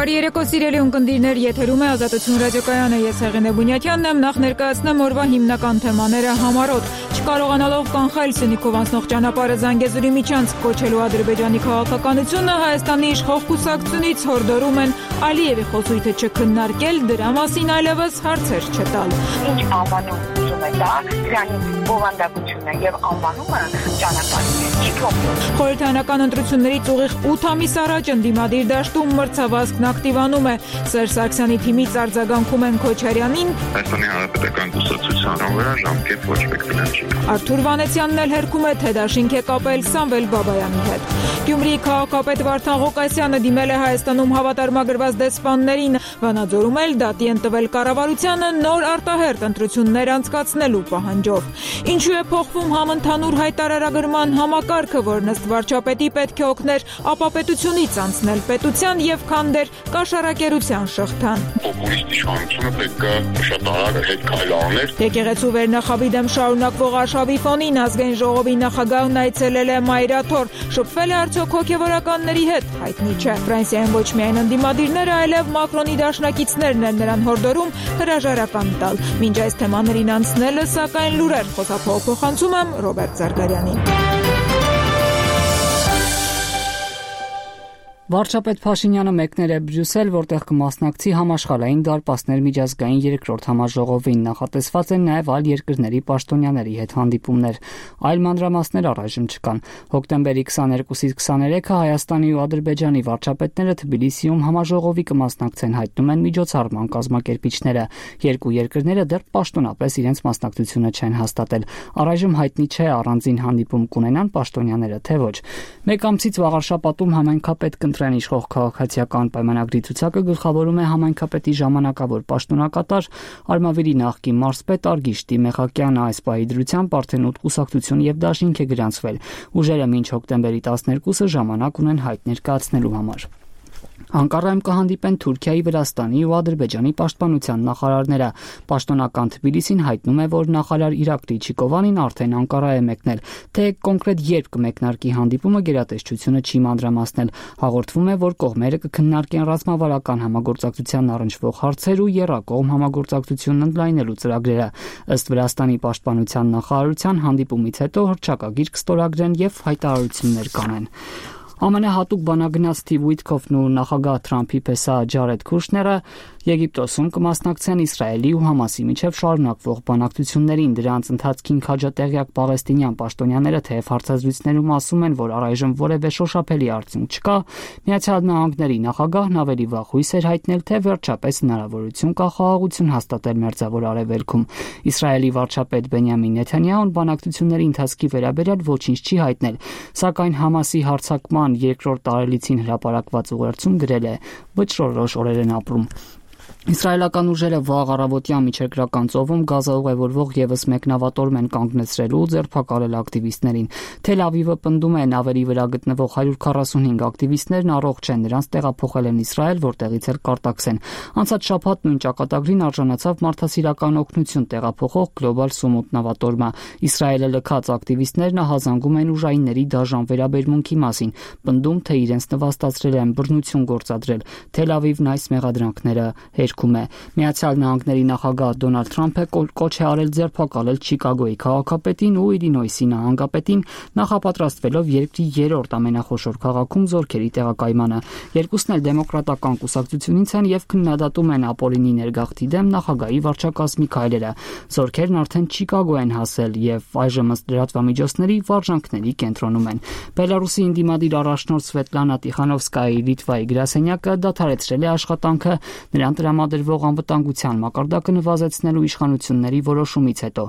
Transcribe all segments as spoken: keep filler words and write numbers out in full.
Բարի երեկո սիրելի ունկնդիրներ, եթերում է Ազատություն ռադիոկայանը, ես Հեղինե Բունյաթյանն եմ, նախ ներկայացնեմ օրվա հիմնական թեմաները համառոտ։ Չկարողանալով կանխել Սյունիքով անցնող ճանապարհը Զանգեզուրի միջանցք կոչելու Ադրբեջանի քաղաքականությունը Հայաստանի իշխող կուսակցությունից հորդորում են Ալիևի խոսույթը չքննարկել, դրա մասին այլևս հարցեր չտալ։ Ինչ անվանում ուզում է դա, դրանից բովանդակությունը եւ անվանումը ճանապարհին չի փոխվում։ Խորհրդարանական ընտրություններից ուղիղ ութ ամիս առաջ ընդդիմադիր դաշտում մրցավազքն ակտիվանում է։ Սերժ Սարգսյանի թիմից արձագանքում են Քոչարյանին։ Հայաստանի Հանրապետական կուսակցության վրա ժամկետ ոչ մեկ դրան չի։ Արթուր Վանեցյանն էլ հերքում է, թե դաշինք է կապել Սամվել Բաբայանի հետ։ Գյումրիի քաղաքապետ Վարդան Ղուկասյանը դիմել է Հայաստանում հավատարմագրված դեսպաններին, Վանաձորում էլ դատի են տվել կառավարությանը նոր արտահերթ ընտրություններ անցկացնելու պահանջով։ Ինչու է փոխվում համընդհանուր հայտարարագրման համակարգը, որն ըստ վարչապետի պետք է օգներ ապապետությունից անցնել պետության եւ քանդեր կաշառակերության շղթան։ Պոպուլիստ իշխանությունը պետք է շատ արագ հետ քայլ աներ։ Եկեղեցու վերնախավի դեմ շարունակվող արշավի ֆոնին ազգային ժողովի նախագահն այցելել է Մայրաթոր, շփվել է արդյոք հոգևորականների հետ, հայտնի չէ։ Ֆրանսիայում ոչ միայն ընդդիմադիրները, այլև Մակրոնի դաշնակիցներն են նրան հորդորում հրաժարական տալ։ Մինչ այս թեմաներին անցնելը, սակայն լուրեր խոսափողը փոխանցում եմ Ռոբերտ Զարգարյանին։ Վարչապետ Փաշինյանը մեկներ է Բրյուսել, որտեղ կմասնակցի համաշխարհային դարպասներ միջազգային երկրորդ համաժողովին, նախատեսված են նաև այլ երկրների պաշտոնյաների հետ հանդիպումներ։ Այլ մանրամասներ առայժմ չկան։ Հոկտեմբերի քսաներկուսից քսաներեքը Հայաստանի ու Ադրբեջանի վարչապետները Թբիլիսիում համաժողովի կմասնակցեն, հայտնում են միջոցառման կազմակերպիչները։ Երկու երկրները դեռ պաշտոնապես իրենց մասնակցությունը չեն հաստատել։ Առայժմ հայտնի չէ առանձին հանդիպում կունենան պաշտոնյաները, թե ոչ։ Մեկ ամսից վաղ շաբաթում համայնքապետ կընտրեն իշխող քաղաքացիական պայմանագրի ցուցակը գլխավորում է համայնքապետի ժամանակավոր պաշտոնակատար Արմավիրի նախկին մարզպետ Արգիշտի Մեխակյանը։ Այս պահի դրությամբ արդեն ութ կուսակցություն եւ դաշինք է գրանցվել։ Ուժերը մինչ հոկտեմբերի տասներկուսը ժամանակ ունեն հայտ ներկայացնելու համար։ Անկարայում կհանդիպեն Թուրքիայի, Վրաստանի ու Ադրբեջանի պաշտպանության նախարարները։ Պաշտոնական Թբիլիսին հայտնում է, որ նախարար Իրակլի Չիկովանին արդեն Անկարա է մեկնել, թե կոնկրետ երբ կմեկնարկի հանդիպումը գերատեսչությունը չի մանրամասնել։ Հաղորդվում է, որ կողմերը կքննարկեն ռազմավարական համագործակցության առնչվող հարցեր ու եռակողմ համագործակցությունն ընդլայնելու ծրագրերը։ Ըստ Վրաստանի պաշտպանության նախարարության հանդիպումից հետո հռչակագիր կստորագրեն եւ հայտարարություններ կանեն։ ԱՄՆ հատուկ բանագնաց Սթիվ Ուիթքոֆն ու նախագահ Թրամփի պես Ջարեդ Քուշները Եգիպտոսում կմասնակցեն Իսրայելի ու Համասի միջև շարունակվող բանակցություններին։ Դրանց ընթացքին քաջատեղյակ պաղեստինյան պաշտոնյաները թեև հարցազրույցներում ասում են, որ առայժմ որևէ շոշափելի արդյունք չկա, Միացյալ Նահանգների նախագահն ավելի վաղ հույս էր հայտնել, թե վերջապես հնարավորություն կա խաղաղություն հաստատել Մերձավոր Արևելքում։ Իսրայելի վարչապետ Բենյամին Նեթանյահուն բանակցությունների ընթացքի վերաբերյալ ոչինչ չի հայտնել, սակայն Համասի հարձակման երկրորդ տարելիցին հրապարակված ուղերձում գրել է. «Վճռորոշ օրեր են ապրում»։ Իսրայելական ուժերը վաղ առավոտյան միջերկրական ծովում Գազա ուղևորվող ևս մեկ նավատորմ են կանգնեցրել ու ձերբակալել ակտիվիստներին։ Թել Ավիվը պնդում է նավերի վրա գտնվող հարյուր քառասունհինգ ակտիվիստներն առողջ են, նրանց տեղափոխել են Իսրայել, որտեղից էլ կարտաքս են։ Անցած շաբաթ նույն ճակատագրին արժանացավ մարդասիրական օգնություն տեղափոխող Global Sumut նավատորմը։ Իսրայելը լքած ակտիվիստներն ահազանգում են ուժայինների դաժան վերաբերմունքի մասին, պնդում, թե իրենց նվաստացրել են բռնություն գործադրել։ Թել Ավիվն այս մեղադրանքները հերքում է։ Միացյալ Նահանգների նախագահ Դոնալդ Թրամփը կոչ է արել ձերբակալել Չիկագոյի քաղաքապետին ու Իլինոյսի նահանգապետին, նախապատրաստվելով երկրի երրորդ ամենախոշոր քաղաքում զորքերի տեղակայմանը։ Երկուսն էլ դեմոկրատական կուսակցությունից են եւ քննադատում են ապօրինի ներգաղթի դեմ նախագահի վարչակազմի քայլերը։ Զորքերն արդեն Չիկագո են հասել եւ այժմ ըստ լրատվամիջոցների վարժանքների կենտրոնում են։ Բելարուսի ինդիմադիր առաջնորդ Սվետլանա Տիխանովսկայի Լիտվայի գրասենյակը դադարեցրել է աշխատանքը նրան տրամադրվող անվտանգության մակարդակը նվազեցնելու իշխանությունների որոշումից հետո։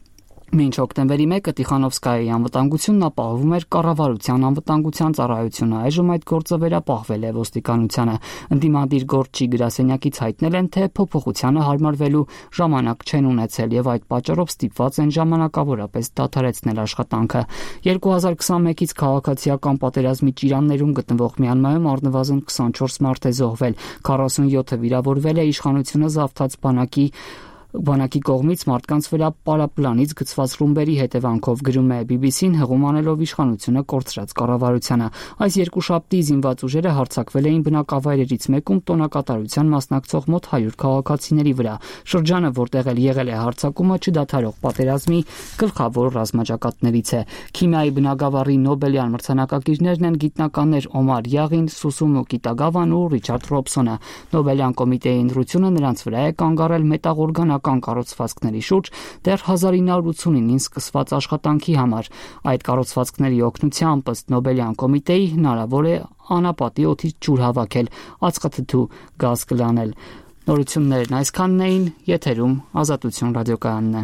Մինչ հոկտեմբերի մեկը Տիխանովսկայի անվտանգությունն ապահովում էր կառավարության անվտանգության ծառայությունը, այժմ այդ գործը վերապահվել է ոստիկանությանը։ Ընդդիմադիր գործչի գրասենյակից հայտնել են, թե փոփոխությանը հարմարվելու ժամանակ չեն ունեցել եւ այդ պատճառով ստիպված են ժամանակավորապես դադարեցնել աշխատանքը։ երկու հազար քսանմեկից քաղաքացիական պատերազմի ճիրաններում գտնվող Մյանմարում առնվազն քսանչորս մարդ է զոհվել, քառասունյոթը վիրավորվել է, իշխանությունը զավթած բանակի բանակի կողմից մարդկանց վրա պարապլանից գծված ռումբերի հետևանքով, գրում է բի բի սին հղում անելով իշխանությունը կորցրած կառավարությանը։ Այս երկուշաբթի զինված ուժերը հարձակվել էին բնակավայրերից մեկում տոնակատարության մասնակցող մոտ հարյուր քաղաքացիների վրա։ Շրջանը, որտեղ էլ եղել է հարձակումը, չդադարող պատերազմի գլխավոր ռազմաճակատներից է։ Քիմիայի բնագավառի Նոբելյան մրցանակակիրներն են գիտնականներ Օմար Յաղին, Սուսումու Կիտագավան ու Ռիչարդ Ռոբսոնը։ Նոբելյան կոմիտեի ընտրությունը նրանց վրա է կանգ առել մետաղորգանական կառուցվածքների շուրջ դեռ հազար ինը հարյուր ութսունինին սկսված աշխատանքի համար։ Այդ կառուցվածքների օգնությամբ, ըստ Նոբելյան կոմիտեի, հնարավոր է անապատի օդից ջուր հավաքել, ածխաթթու գազ կլանել։ Նորություններն այսքանն էին, եթերում Ազատություն ռադիոկայանն է։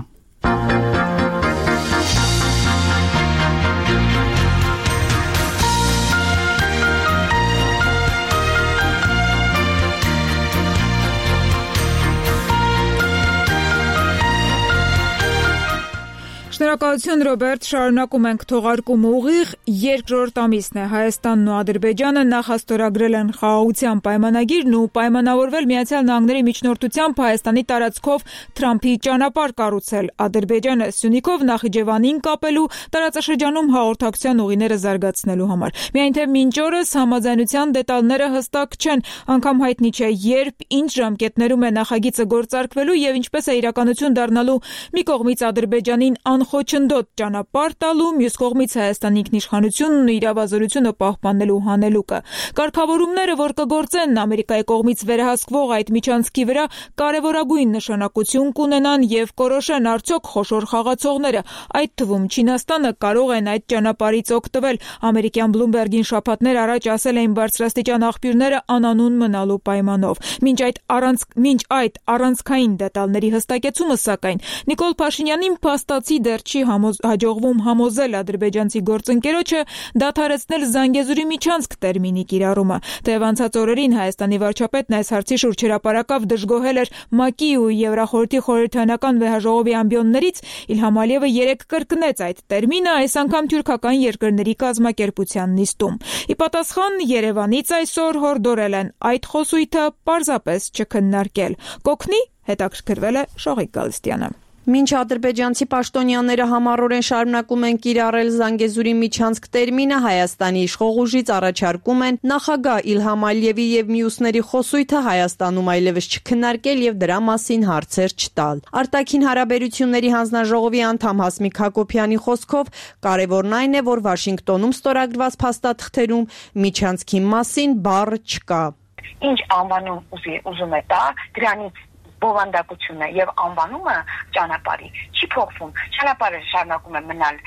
Շնորհակալություն Ռոբերտ, շարունակում ենք թողարկումը ուղիղ, երկրորդ ամիսն է Հայաստանն ու Ադրբեջանը նախաստորագրել են խաղաղության պայմանագիրն ու պայմանավորվել Միացյալ Նահանգների միջնորդությամբ Հայաստանի տարածքով Թրամփի ճանապարհ կառուցել, Ադրբեջանը Սյունիքով Նախիջևանին կապելու, տարածաշրջանում հաղորդակցության ուղիները զարգացնելու համար։ Միայն թե մինչ օրս համաձայնության դետալները հստակ չեն, անգամ հայտնի չէ երբ, ինչ ժամկետներում է նախագիծը գործարկվելու եւ ինչպես է իրականություն դառնալու մի կողմից Ադրբեջանին անխոչնդոտ ճանապարհ տալու, մյուս կողմից Հայաստանի ինքնիշխանությունն ու իրավազորությունը պահպանելու հանելուկը։ Կարգավորումները, որ կգործեն Ամերիկայի կողմից վերահսկվող այդ միջանցքի վրա, կարևորագույն նշանակություն կունենան եւ կորոշեն արդյոք խոշոր խաղացողները, այդ թվում Չինաստանը, կարող են այդ ճանապարհից օգտվել։ Ամերիկյան Bloomberg-ին շաբաթներ առաջ ասել էին բարձրաստիճան աղբյուրները անանուն մնալու պայմանով։ Մինչ այդ առանց մինչ այդ առանցքային դետալների հստակեցումը, սակայն, Նիկոլ Փաշինյանին փաստացի դեռ չի համոզ, հաջողվում համոզել ադրբեջանցի գործընկերոջը դադարեցնել Զանգեզուրի միջանցք տերմինի կիրառումը։ Թեև անցած օրերին Հայաստանի վարչապետն այս հարցի շուրջ հրապարակավ դժգոհել էր ՄԱԿ-ի ու Եվրախորհրդի խորհրդարանական վեհաժողովի ամբիոններից, Իլհամ Ալիևը երեկ կրկնեց այդ տերմինը, այս անգամ թուրքական երկրների կազմակերպության նիստում։ Ի պատասխան Երևանից այսօր հորդորել են այդ խոսույթը պարզապես չքննարկել։ Կօգնի, հետաքրքրվել է Շողիկ Գալստյանը։ Մինչ ադրբեջանցի պաշտոնյաները համառորեն շարունակում են կիրառել Զանգեզուրի միջանցք տերմինը, Հայաստանի իշխող ուժից առաջարկում են նախագահ Իլհամ Ալիևի եւ մյուսների խոսույթը Հայաստանում այլևս չքննարկել եւ դրա մասին հարցեր չտալ։ Արտաքին հարաբերությունների հանձնաժողովի անդամ Հասմիկ Հակոբյանի խոսքով կարևորն այն է, որ Վաշինգտոնում ստորագրված փաստաթղթերում միջանցքի մասին բառ չկա։ Ինչ անվանում ուզում է տա, դրանից բովանդակությունը եւ անվանումը ճանապարհի չի փոխվում։ Ճանապարհը շարունակում է մնալ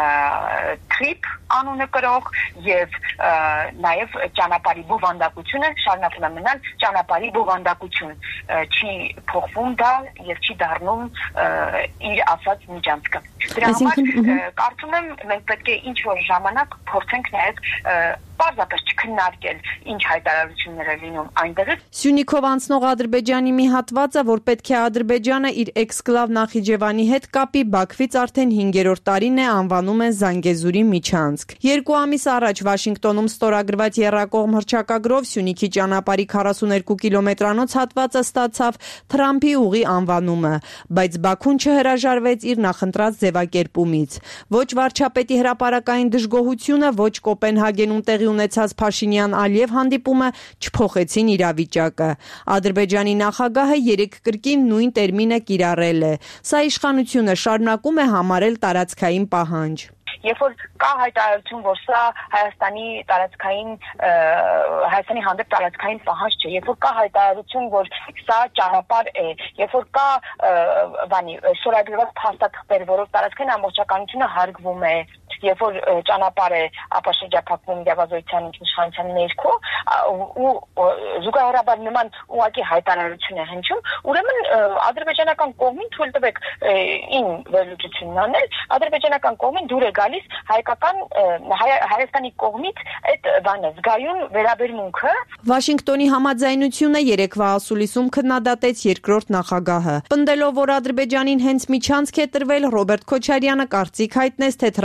trip անունը կրող եւ նաեւ ճանապարհի բովանդակությունը շարունակում է մնալ ճանապարհի բովանդակություն, չի փոխվում դա եւ չի դառնում իր ասած միջանցքը։ Դրա համար կարծում եմ մենք պետք է ինչ որ ժամանակ փորձենք նաեւ պարզապես չքննարկել ինչ հայտարարություններ են լինում այնտեղից։ Սյունիքով անցնող Ադրբեջանի մի հատվածը, որ պետք է Ադրբեջանը իր էքսկլավ Նախիջևանի հետ կապի, Բաքվից արդեն հինգերորդ տարին է անվանում են Զանգեզուրի միջանցք։ Երկու ամիս առաջ Վաշինգտոնում ստորագրված եռակողմ հռչակագրով Սյունիքի ճանապարհի քառասուներկու կիլոմետրանոց հատվածը ստացավ Թրամփի ուղի անվանումը, բայց Բաքուն չհրաժարվեց իր նախընտրած ձևակերպումից։ Ոչ վարչապետի հրապարակային դժգոհությունը, ոչ Կոպենհագենում տեղի ունեցած Փաշինյան-Ալիև հանդիպումը չփոխեցին իրավիճակը։ Ադրբեջանի նախագահը երեք կրկին նույն տերմինը կիրառել է։ Սա իշխանությունը շարունակում է համարել տարածքային պահանջ։ Երբ որ կա հայտարարություն, որ սա Հայաստանի տարածքային Հայաստանի հանդեպ տարածքային պահանջ չէ, երբ որ կա հայտարարություն, որ սա ճանապարհ է, երբ որ կա բանի սորագրված փաստաթղթեր, որով տարածքային ամբողջականությունը հարգվում է, երբ որ ճանապարհ է ապա շրջափակվում իրավազորության ինքնիշխանության ներքո ու զուգահեռաբար նման ուղղակի հայտարարություն է հնչում, ուրեմն ադրբեջանական կողմին թույլ տվեք ին վերլուծությունն անել, ադրբեջանական կողմին դուր է գալիս հայկական Հայաստանի կողմից այդ բանը զգայուն վերաբերմունքը։ Վաշինգտոնի համաձայնությունը երեկվա ասուլիսում քննադատեց երկրորդ նախագահը։ Պնդելով, որ Ադրբեջանին հենց միջանցք է տրվել, Ռոբերտ Քոչարյանը կարծիք հայտնեց, թե Թրամփի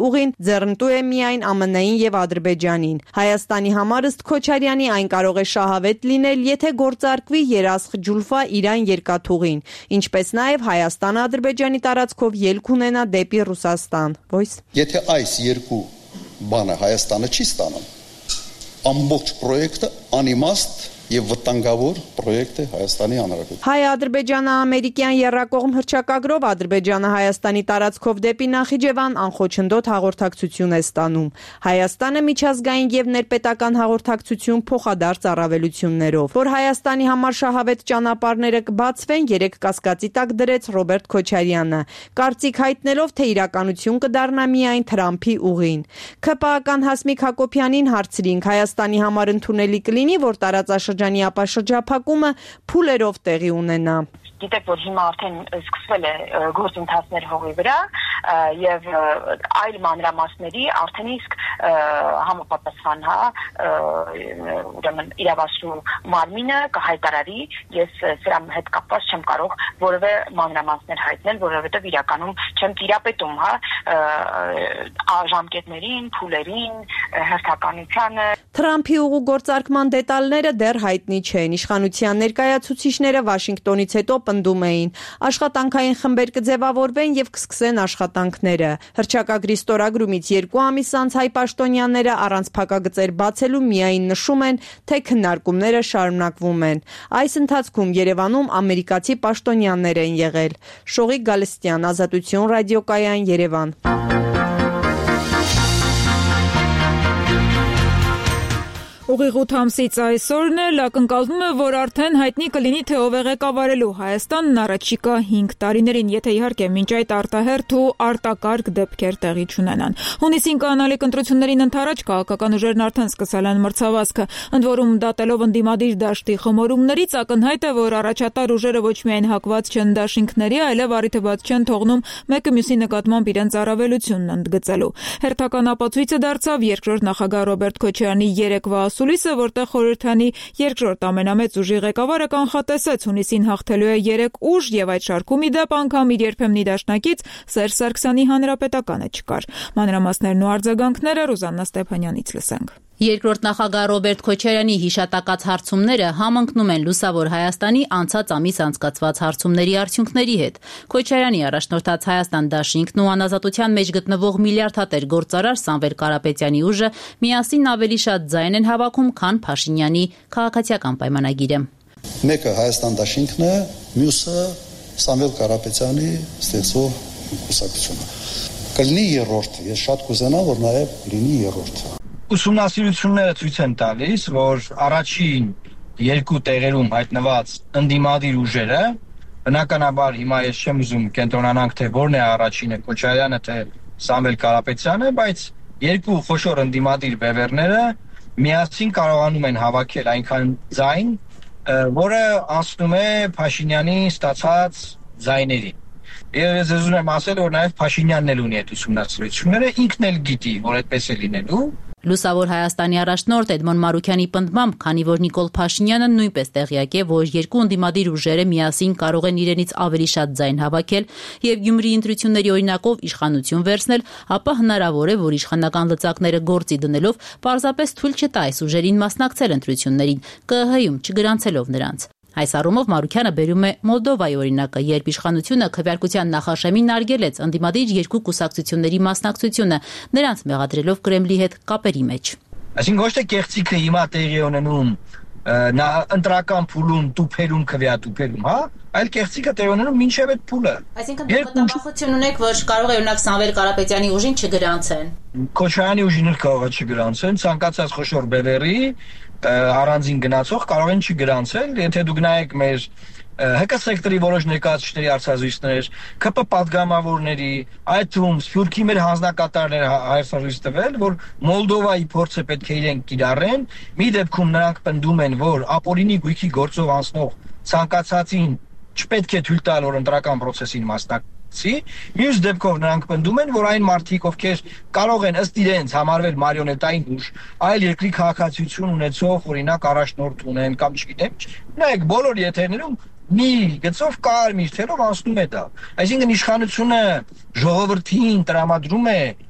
ուղին ձեռնտու է միայն Ամն Ա-ին եւ Ադրբեջանին։ Հայաստանի համար ըստ Քոչարյանի այն կարող է շահավետ լինել, եթե գործարկվի Երասխ-Ջուլֆա Իրան երկաթուղին, ինչպես նաեւ Հայաստանը Ադրբեջանի տարածքով ելք ունենա դեպի Ռուսաստան։ Voice. Եթե այս երկու բանը Հայաստանը չի ստանում, ամբողջ պրոյեկտը անիմաստ եւ վտանգավոր պրոյեկտ է Հայաստանի Հանրապետության։ Հայ-ադրբեջանա-ամերիկյան եռակողմ հռչակագրով Ադրբեջանը Հայաստանի տարածքով դեպի Նախիջևան անխոչնդոտ հաղորդակցություն է ստանում։ Հայաստանը միջազգային եւ ներպետական հաղորդակցություն փոխադարձ առավելություններով, որ Հայաստանի համար շահավետ ճանապարհները կբացվեն, երեք կասկածի տակ դրեց Ռոբերտ Քոչարյանը, կարծիք հայտնելով, թե իրականություն կդառնա միայն Թրամփի ուղին։ ՔՊԱ-ական Հասմիկ Հակոբյանին հարցրինք, Հայաստանի համար ընդունելի կլինի, որ տարածաշրջանի Շրջանի ապաշրջափակումը փուլերով տեղի ունենա։ Գիտեք, որ հիմա արդեն սկսվել է գործընթացներ հողի վրա եւ այլ մանրամասների արդեն իսկ համապատասխան հա ուրեմն իրավասու մարմինը կհայտարարի, ես սրա հետ կապված չեմ կարող որևէ մանրամասներ հայտնել, որովհետեւ իրականում չեմ տիրապետում հա ժամկետներին, փուլերին, հերթականությանը։ Թրամփի ուղու գործարկման դետալները դեռ հայտնի չեն։ Իշխանության ներկայացուցիչները Վաշինգտոնից հետո պնդում էին, աշխատանքային խմբեր կձևավորվեն եւ կսկսեն աշխատանքները։ Հռչակագրի ստորագրումից երկու ամիս անց հայ պաշտոնյաները առանց փակագծեր բացելու միայն նշում են, թե քննարկումները շարունակվում են։ Այս ընթացքում Երևանում ամերիկացի պաշտոնյաներ են եղել։ Շողիկ Գալստյան, Ազատություն ռադիոկայան, Երևան։ Ուղիղ ութ ամսից այսօրն էլ ակնկալվում է, որ արդեն հայտնի կլինի, թե ով է ղեկավարելու Հայաստանն առաջիկա հինգ տարիներին, եթե իհարկե մինչ այդ արտահերթ ու արտակարգ դեպքեր տեղի չունենան։ Հունիսին կանալիք ընտրություններին ընդառաջ քաղաքական ուժերն արդեն սկսել են մրցավազքը, ընդ որում դատելով ընդդիմադիր դաշտի խմորումներից ակնհայտ է, որ առաջատար ուժերը ոչ միայն հակված չեն դաշինքների, այլև առիթը բաց չեն թողնում մեկը մյուսի նկատմամբ իրենց առավելությունն ընդգծելու։ Հերթական ապացույցը դարձավ երկրորդ նախագահ Ռոբերտ Քոչարյանի երեկվա ասուլիսը, որտեղ խորհրդանի երկրորդ ամենամեծ ուժի ղեկավարը կանխատեսեց հունիսին հաղթելու է երեք ուժ եւ այդ շարքում ի դեպ անգամ իր երբեմնի դաշնակից Սերժ Սարգսյանի Հանրապետականը չկար։ Մանրամասներն ու արձագանքները Ռուզաննա Ստեփանյանից լսենք։ Երկրորդ նախագահ Ռոբերտ Քոչարյանի հիշատակած հարցումները համընկնում են Լուսավոր Հայաստանի անցած ամիս անցկացված հարցումների արդյունքների հետ։ Քոչարյանի առաջնորդած Հայաստան դաշինքն ու անազատության մեջ գտնվող միլիարդատեր գործարար Սամվել Կարապետյանի ուժը միասին ավելի շատ ձայն են հավաքում, քան Փաշինյանի քաղաքացիական պայմանագիրը։ Մեկը Հայաստան դաշինքն է, մյուսը Սամվել Կարապետյանի ստեղծող կուսակցությունը։ Կլինի երրորդ, ես շատ կուզենամ, որ նաև լինի երրորդ։ Ուսումնասիրությունները ցույց են տալիս, որ առաջին երկու տեղերում հայտնված ընդդիմադիր ուժերը, բնականաբար հիմա ես չեմ ուզում կենտրոնանանք, թե որն է առաջինը, Քոչարյանը թե Սամվել Կարապետյանը, բայց երկու խոշոր ընդդիմադիր բևեռները միասին կարողանում են հավաքել այնքան ձայն, որը անցնում է Փաշինյանի ստացած ձայներին։ Եվ ես ուզում եմ ասել, որ նաև Փաշինյանն էլ ունի այդ ուսումնասիրությունները, ինքն էլ գիտի, որ այդպես է լինելու։ Լուսավոր Հայաստանի առաջնորդ Էդմոն Մարուքյանի պնդմամբ, քանի որ Նիկոլ Փաշինյանը նույնպես տեղյակ է, որ երկու ընդդիմադիր ուժերը միասին կարող են իրենից ավելի շատ ձայն հավաքել եւ Գյումրիի ընտրությունների օրինակով իշխանություն վերցնել, ապա հնարավոր է, որ իշխանական լծակները գործի դնելով պարզապես թույլ չտա այս ուժերին մասնակցել ընտրություններին, ԿԸՀ-ում չգրանցելով նրանց։ Այս առումով Մարուքյանը բերում է Մոլդովայի օրինակը, երբ իշխանությունը քվեարկության նախաշեմին արգելեց ընդդիմադիր երկու կուսակցությունների մասնակցությունը, նրանց մեղադրելով Կրեմլի հետ կապերի մեջ։ Այսինքն ոչ թե կեղծիքը հիմա տեղի ունենում նա ընտրական փուլում տուփերում քվեատուփերում, հա, այլ կեղծիքը տեղի ունենում մինչև այդ փուլը։ Այսինքն դուք մտահոգություն ունեք, որ կարող է օրինակ Սամվել Կարապետյանի ուժին չգրանցեն։ Քոչարյանի ուժին էլ կարող է չգրանցեն, ցանկացած խոշոր բևերի առանձին գնացող կարող են չգրանցել, եթե դուք նայեք մեր ՀԿ սեկտորի որոշ ներկայացուցիչների արձազույցներ, ՔՊ պատգամավորների, այդ թվում Սփյուռքի մեր հանձնակատարները հայրցազույց տվել, որ Մոլդովայի փորձը պետք է իրենք կիրառեն, մի դեպքում նրանք պնդում են, որ ապօրինի գույքի գործով անցնող ցանկացածին չպետք է թույլ տալ, որ ընտրական process-ին մասնակցի, մյուս դեպքով նրանք պնդում են, որ այն մարդիկ, ովքեր կարող են ըստ իրենց համարվել մարիոնետային ուժ, այլ երկրի քաղաքացիություն ունեցող, օրինակ առաջնորդ ունեն կամ չգիտեմ, նայեք բոլոր եթերներում մի գծով կարմիր թերով անցնում է դա։ Այսինքն իշխանությունը ժողովրդին տրամադրում է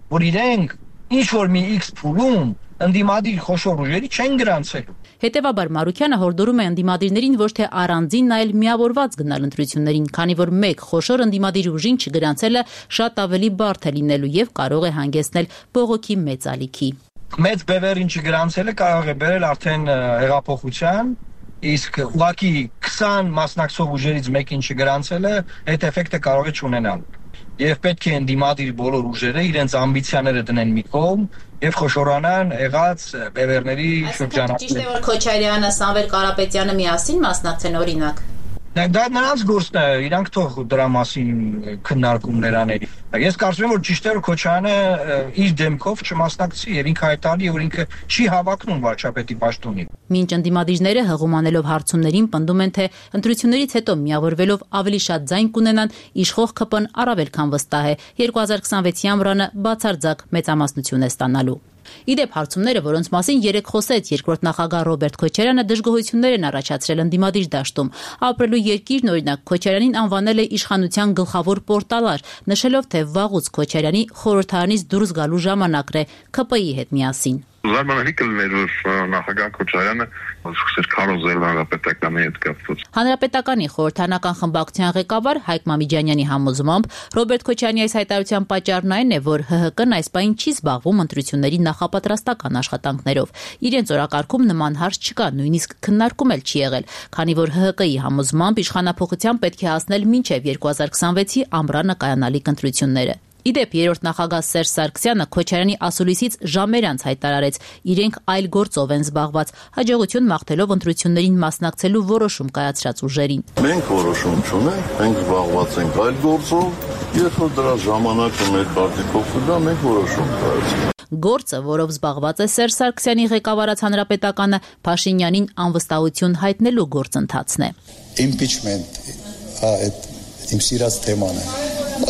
որ իրենք ինչ որ մի X փուլում ընդդիմադիր խոշոր ուժերի չեն գրանցել։ Հետևաբար Մարուքյանը հորդորում է ընդդիմադիրներին ոչ թե առանձին նայել միավորված գնալ ընտրություններին, քանի որ մեկ խոշոր ընդդիմադիր ուժին չգրանցելը շատ ավելի բարդ է լինելու եւ կարող է հանգեցնել բողոքի մեծ ալիքի։ Մեծ բևերին չգրանցելը կարող է բերել արդեն հեղափոխության, իսկ ուղղակի քսան մասնակցող ուժերից մեկին չգրանցելը այդ էֆեկտը կարող է չունենալ։ Եվ պետք է ընդդիմադիր բոլոր ուժերը իրենց ամբիցիաները դնեն մի կողմ եւ խոշորանան եղած բևերների շրջանը։ Ճիշտ է, որ Քոչարյանը, Սամվել Կարապետյանը միասին մասնակցեն օրինակ։ Դա նրանց գործն է, իրանք թող դրա մասին քննարկումներ անեն։ Ես կարծում եմ, որ ճիշտ է, որ Քոչարյանը իր դեմքով չմասնակցի եւ ինքը հայտարարի, որ ինքը չի հավակնում վարչապետի պաշտոնին։ Մինչ ընդդիմադիրները հղումանելով հարցումներին պնդում են, թե ընտրություններից հետո միավորվելով ավելի շատ ձայն կունենան, իշխող ՔՊ-ն առավել քան վստահ է երկու հազար քսանվեցի ամռանը բացարձակ մեծամասնություն է ստանալու։ Իդեպ հարցումները, որոնց մասին երեկ խոսեց երկրորդ նախագահ Ռոբերտ Քոչարյանը, դժգոհություններ են առաջացրել ընդդիմադիր դաշտում։ Ապրելու երկիրն օրինակ Քոչարյանին անվանել է իշխանության գլխավոր պորտալար, նշելով, թե վաղուց Քոչարյանի խորհրդարանից դուրս գալու ժամանակն է ՔՊ-ի հետ միասին։ Զարմանալի կլիներ, որ նախագահ Քոչարյանը սկսեր քարոզել Հանրապետականի հետ կապված։ Հանրապետականի խորհրդարանական խմբակցության ղեկավար Հայկ Մամիջանյանի համոզմամբ Ռոբերտ Քոչարյանի այս հայտարարության պատճառն այն է, որ ՀՀԿ-ն այս պահին չի զբաղվում ընտրությունների նախապատրաստական աշխատանքներով։ Իրենց օրակարգում նման հարց չկա, նույնիսկ քննարկում էլ չի եղել, քանի որ ՀՀԿ-ի համոզմամբ իշխանափոխության պետք է հասնել մինչև երկու հազար քսանվեցի ամռանը կայանալիք ընտրությունները։ Իդեպ երրորդ նախագահ Սերժ Սարգսյանը Քոչարյանի ասուլիսից ժամեր անց հայտարարեց, իրենք այլ գործով են զբաղված, հաջողություն մաղթելով ընտրություններին մասնակցելու որոշում կայացրած ուժերին։ Մենք որոշում չունենք, մենք զբաղված ենք այլ գործով, երբ որ դրա ժամանակը մեր պարտիկով կգա, մենք որոշում կայացնենք։ Գործը, որով զբաղված է Սերժ Սարգսյանի ղեկավարած Հանրապետականը, Փաշինյանին անվստահություն հայտնելու գործընթացն է։ Impeachment, այդ իմ սիրած թեման է։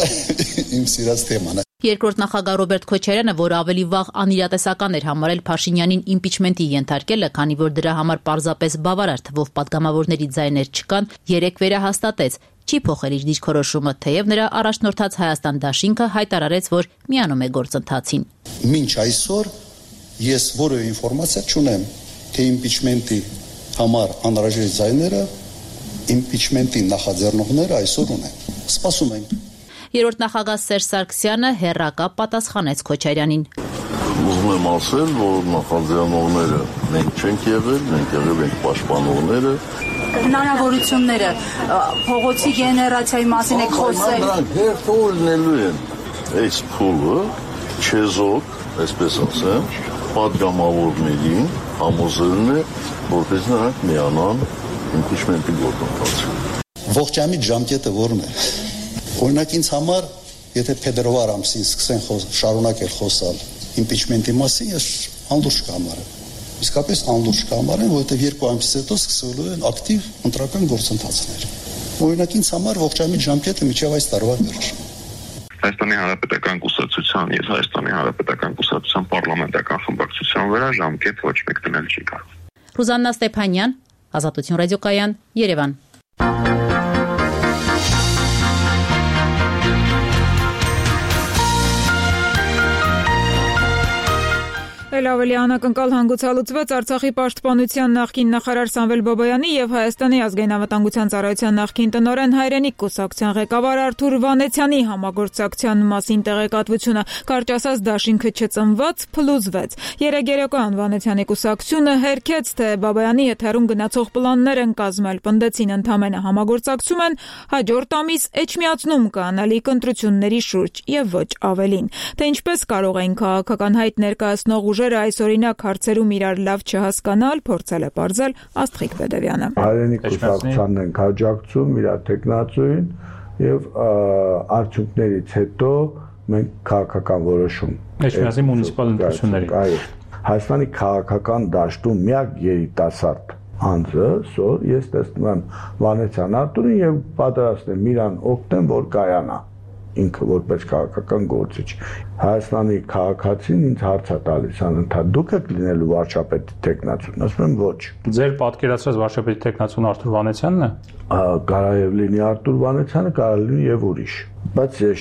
Իմ սիրած թեման է։ Երկրորդ նախագահ Ռոբերտ Քոչարյանը, որը ավելի վաղ անիրատեսական էր համարել Փաշինյանին իմպիչմենտի ենթարկելը, քանի որ դրա համար պարզապես բավարար թվով պատգամավորների ձայներ չկան, երեկ վերահաստատեց, չի փոխել իր դիրքորոշումը, թեև նրա առաջնորդած Հայաստան դաշինքը հայտարարեց, որ միանում է գործընթացին։ Մինչ այսօր ես որևէ ինֆորմացիա չունեմ, թե իմպիչմենտի համար անհրաժեշտ ձայները իմպիչմենտի նախաձեռնողները այսօր ունեն։ Սպասում ենք։ Երրորդ նախագահ Սերժ Սարգսյանը հերրակապ պատասխանեց Քոչարյանին։ Ուզում եմ ասել, որ նախաձեռնողները մենք չենք եղել, մենք եղել ենք պաշտպանողները։ Հնարավորությունները փողոցի գեներացիայի մասին եք խոսել։ Նրանք հերթորնելու են այս փուլը չեզոք, այսպես ասեմ, պատգամավորներին համոզելն է, որպես նրանք միանան իմպիչմենտի գործընթացին։ Ողջամիտ ժամկետը որն է։ Օրինակ ինձ համար, եթե փետրվար ամսին սկսեն խոս, շարունակել խոսալ իմպիչմենտի մասին, ես անլուրջ կհամարեմ։ Իսկապես անլուրջ կհամարեմ, որովհետև երկու ամսից հետո սկսելու են ակտիվ ընտրական գործընթացներ։ Օրինակ ինձ համար ողջամիտ ժամկետը մինչև այս տարվա վերջ։ Հայաստանի Հանրապետական կուսակցության եւ Հայաստանի Հանրապետական կուսակցության պարլամենտական խմբակցության վրա ժամկետ ոչ մեկ դնել չի կարող։ Ռուզաննա Ստեփանյան, Ազատություն ռադիոկայան, Երևան։ Էլ ավելի անակնկալ հանգուցալուծվեց Արցախի պաշտպանության նախկին նախարար Սամվել Բաբայանի եւ Հայաստանի ազգային անվտանգության ծառայության նախկին տնօրեն Հայրենիք կուսակցության ղեկավար Արթուր Վանեցյանի համագործակցության մասին տեղեկատվությունը, կարճ ասած, դաշինքը չծնված, փլուզվեց։ Երեկ երեկոյան Վանեցյանի կուսակցությունը հերքեց, թե Բաբայանի հետ հեռուն գնացող պլաններ են կազմել, պնդեցին ընդամենը համագործակցում են, հաջորդ ամիս էջմիածնում կանալիք ընտրությունների շուրջ եւ ոչ ավելին։ Թե ինչպես կարող են քաղաքական հայտ ներկայացնող ուժերը այս օրինակ հարցերում իրար լավ չհասկանալ, փորձել է պարզել Աստղիկ Բեդևյանը։ Հայրենիք կուսակցությանն են հաջակցում իր տեխնացուին եւ արդյունքներից հետո մենք քաղաքական որոշում։ Էջմիածնի մունիցիպալ ընտրությունների։ Հայաստանի քաղաքական դաշտում միակ երիտասարդ անձը, սոր ես տեսնում եմ Վանեցյան Արտուրին եւ պատրաստ եմ իրան օգնեմ, որ կայանա ինքը որպես քաղաքական գործիչ։ Հայաստանի քաղաքացին ինձ հարց է տալիս անընդհատ դուք եք լինելու վարչապետի տեխնացուն, ասում եմ ոչ։ Ձեր պատկերացրած վարչապետի տեխնացուն Արթուր Վանեցյանն է։ Կարող է լինի Արթուր Վանեցյանը, կարող լինի եւ ուրիշ, բայց ես չեմ։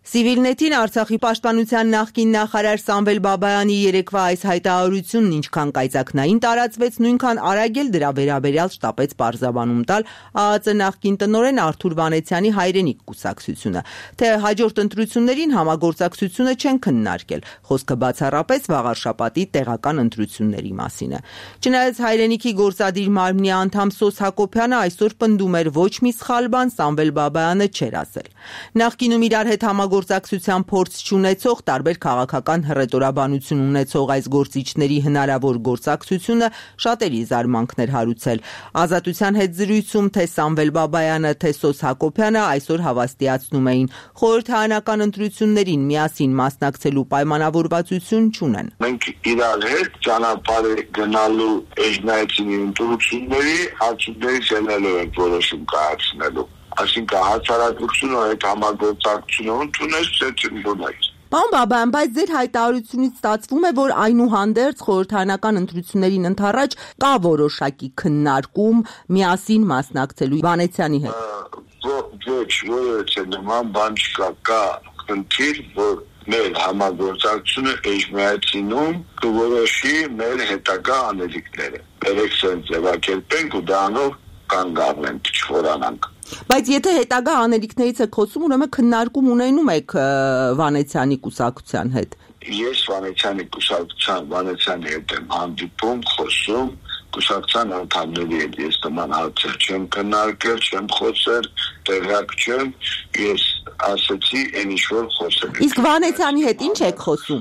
Civilnet-ին Արցախի պաշտպանության նախկին նախարար Սամվել Բաբայանի երեկվա այս հայտարարությունն ինչքան կայծակնային տարածվեց, նույնքան արագ էլ դրա վերաբերյալ շտապեց պարզաբանում տալ ԱԱԾ նախկին տնօրեն Արթուր Վանեցյանի հայրենիք կուսակցությունը, թե հաջորդ ընտրություններին համագործակցությունը չեն քննարկել, խոսքը բացառապես վաղար շաբաթի տեղական ընտրությունների մասին է։ Չնայած հայրենիքի գործադիր մարմնի անդամ Սոս Հակոբյանը այսօր պնդում էր ոչ մի սխալ բան Սամվել Բաբայանը չէր ասել։ Նախկինում իրար հետ համագործակցության փորձ չունեցող, տարբեր քաղաքական հռետորաբանություն ունեցող այս գործիչների հնարավոր գործակցությունը շատերի զարմանքներ հարուցել։ Ազատության հետ զրույցում թե Սամվել Բաբայանը, թե Սոս Հակոբյանը այսօր հավաստիացնում էին, խորհրդարանական ընտրություններին միասին մասնակցելու պայմանավորվածություն չունեն։ Մենք իրար հետ ճանապարհ գնալու էջնայցի ընտրությունների արդյունքներից ելնելով ենք որոշում կայացնելու։ Այսինքն հացարակությունը այդ համագործակցությունը ընդունեց, չէ՞ չընդունեց։ Պարոն Բաբայան, բայց ձեր հայտարարությունից ստացվում է, որ այնուհանդերձ խորհրդարանական ընտրություններին ընդառաջ կա որոշակի քննարկում միասին մասնակցելու Վանեցյանի հետ։ Ոչ, որևէ նման բան չկա, կա խնդիր, որ մեր համագործակցությունը էջմիածինում կորոշի մեր հետագա անելիքները։ Երեք սենց ձևակերպենք ու դրանով կանգ առնենք, չխորանանք։ Բայց եթե հետագա անելիքներից եք խոսում, ուրեմն քննարկում ունենում եք Վանեցյանի կուսակցության հետ։ Ես Վանեցյանի կուսակցության Վանեցյանի հետ եմ հանդիպում, խոսում, կուսակցության անդամների հետ ես նման հարցեր չեմ քննարկել, չեմ խոսել, տեղյակ չեմ, ես ասացի այն ինչ որ խոսել։ Իսկ Վանեցյանի հետ ինչ եք խոսում։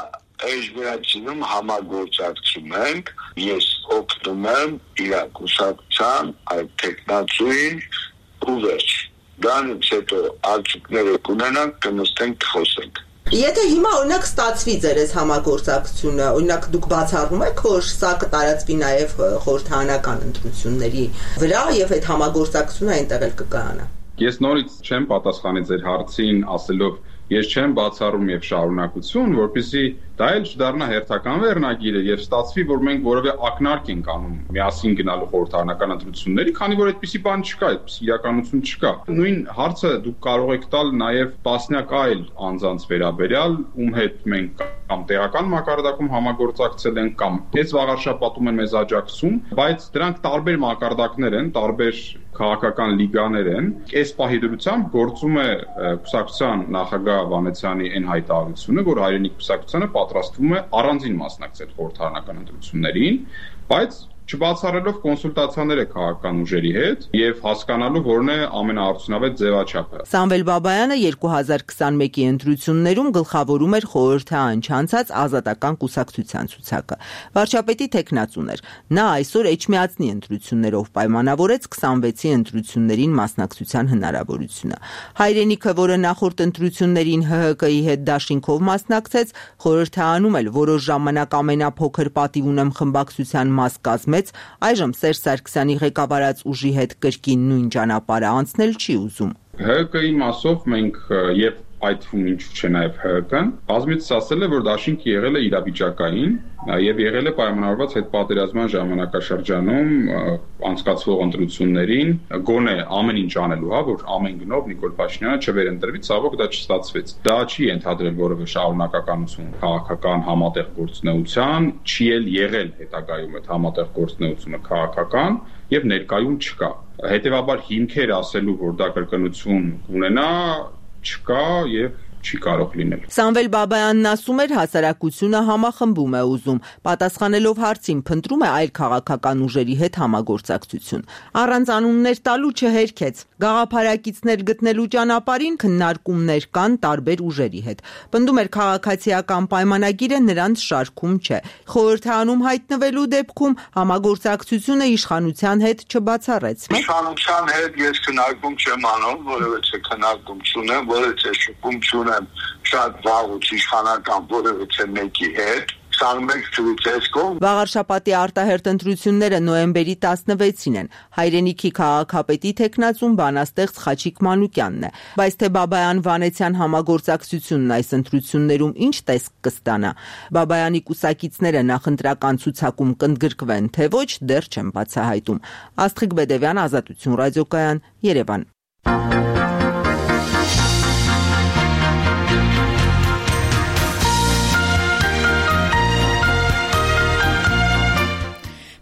Էջմիածինում համագործակցում ենք, ես օգնում եմ իր կուսակցության այդ տեխնացուին ու վերջ։ Դրանից հետո արդյունքները կունենանք, կնստենք խոսենք։ Եթե հիմա օրինակ ստացվի ձեր այս համագործակցությունը, օրինակ դուք բացառում եք, որ սա կտարածվի նաև խորհրդարանական ընտրությունների վրա եւ այդ համագործակցությունը այնտեղ էլ կկայանա։ Ես նորից չեմ պատասխանի ձեր հարցին ասելով ես չեմ բացառում եւ շարունակություն, որպեսզի դա էլ չդառնա հերթական վերնագիրը եւ ստացվի, որ մենք որևէ ակնարկ ենք անում միասին գնալու խորհրդարանական ընտրությունների, քանի որ այդպիսի բան չկա, այդպիսի իրականություն չկա։ Նույն հարցը դուք կարող եք տալ նաեւ տասնյակ այլ անձանց վերաբերյալ, ում հետ մենք կամ տեղական մակարդակում համագործակցել ենք կամ այս վաղարշապատում են մեզ աջակցում, բայց դրանք տարբեր մակարդակներ են, տարբեր քաղաքական լիգաներ են։ Այս պահի դրությամբ գործում է կուսակցության նախագահ Վանեցյանի այն հայտարարությունը, որ հայրենիք կուսակցությունը պատրաստվում է առանձին մասնակցել խորհրդարանական ընտրություններին, բայց չբացառելով կոնսուլտացիաները քաղաքական ուժերի հետ եւ հասկանալու որն է ամենաարդյունավետ ձևաչափը։ Սամվել Բաբայանը երկու հազար քսաներկուի ընտրություններում գլխավորում էր խորհրդարան չանցած Ազատական կուսակցության ցուցակը։ Վարչապետի տեխնացուն էր։ Նա այսօր Էջմիածնի ընտրություններով պայմանավորեց քսանվեցի ընտրություններին մասնակցության հնարավորությունը։ Հայրենիքը, որը նախորդ ընտրություններին Հ Հ Կ-ի հետ դաշինքով մասնակցեց, խորհրդարանում էլ որոշ ժամանակ ամենափոքր պատիվ ունեմ խմբակցության մաս կազմեց, այժմ Սերժ Սարգսյանի ղեկավարած ուժի հետ կրկին նույն ճանապարհը անցնել չի ուզում։ Հ Հ Կ-ի մասով մենք եւ այդ թվում ինչու՞ չէ նաեւ Հ Հ Կ-ն բազմիցս ասել է, որ դաշինքը եղել է իրավիճակային եւ եղել է պայմանավորված հետպատերազմյան ժամանակաշրջանում անցկացվող ընտրություններին գոնե ամեն ինչ անելու, հա, որ ամեն գնով Նիկոլ Փաշինյանը չվերընտրվի, ցավոք դա չստացվեց։ Դա չի ենթադրել որևէ շարունակականություն քաղաքական համատեղ գործունեության, չի էլ եղել հետագայում այդ համատեղ գործունեությունը քաղաքական եւ ներկայում չկա։ Հետևաբար հիմքեր ասելու, որ դա կրկնություն ունենա, չկա եւ չի կարող լինել։ Սամվել Բաբայանն ասում էր, հասարակությունը համախմբում է ուզում, պատասխանելով հարցին փնտրում է այլ քաղաքական ուժերի հետ համագործակցություն։ Առանց անուններ տալու չհերքեց։ Գաղափարակիցներ գտնելու ճանապարհին քննարկումներ կան տարբեր ուժերի հետ։ Պնդում էր քաղաքացիական պայմանագիրը նրանց շարքում չէ։ Խորհրդարանում հայտնվելու դեպքում համագործակցությունը իշխանության հետ չբացառեց։ Իշխանության հետ ես քննարկում չեմ անում, որովհետեւ քննարկում չունեմ, որովհետեւ շփում չունեմ շատ վաղուց իշխանական որևէ մեկի հետ։ Վաղարշապատի արտահերթ ընտրությունները նոյեմբերի տասնվեցին են։ Հայրենիքի քաղաքապետի տեխնացուն բանաստեղծ Խաչիկ Մանուկյանն է։ Բայց թե Բաբայան-Վանեցյան համագործակցությունն այս ընտրություններում ինչ տեսք կստանա։ Բաբայանի կուսակիցները նախընտրական ցուցակում կընդգրկվեն, թե ոչ, դեռ չեն բացահայտում։ Աստղիկ Բեդևյան, Ազատություն ռադիոկայան, Երևան։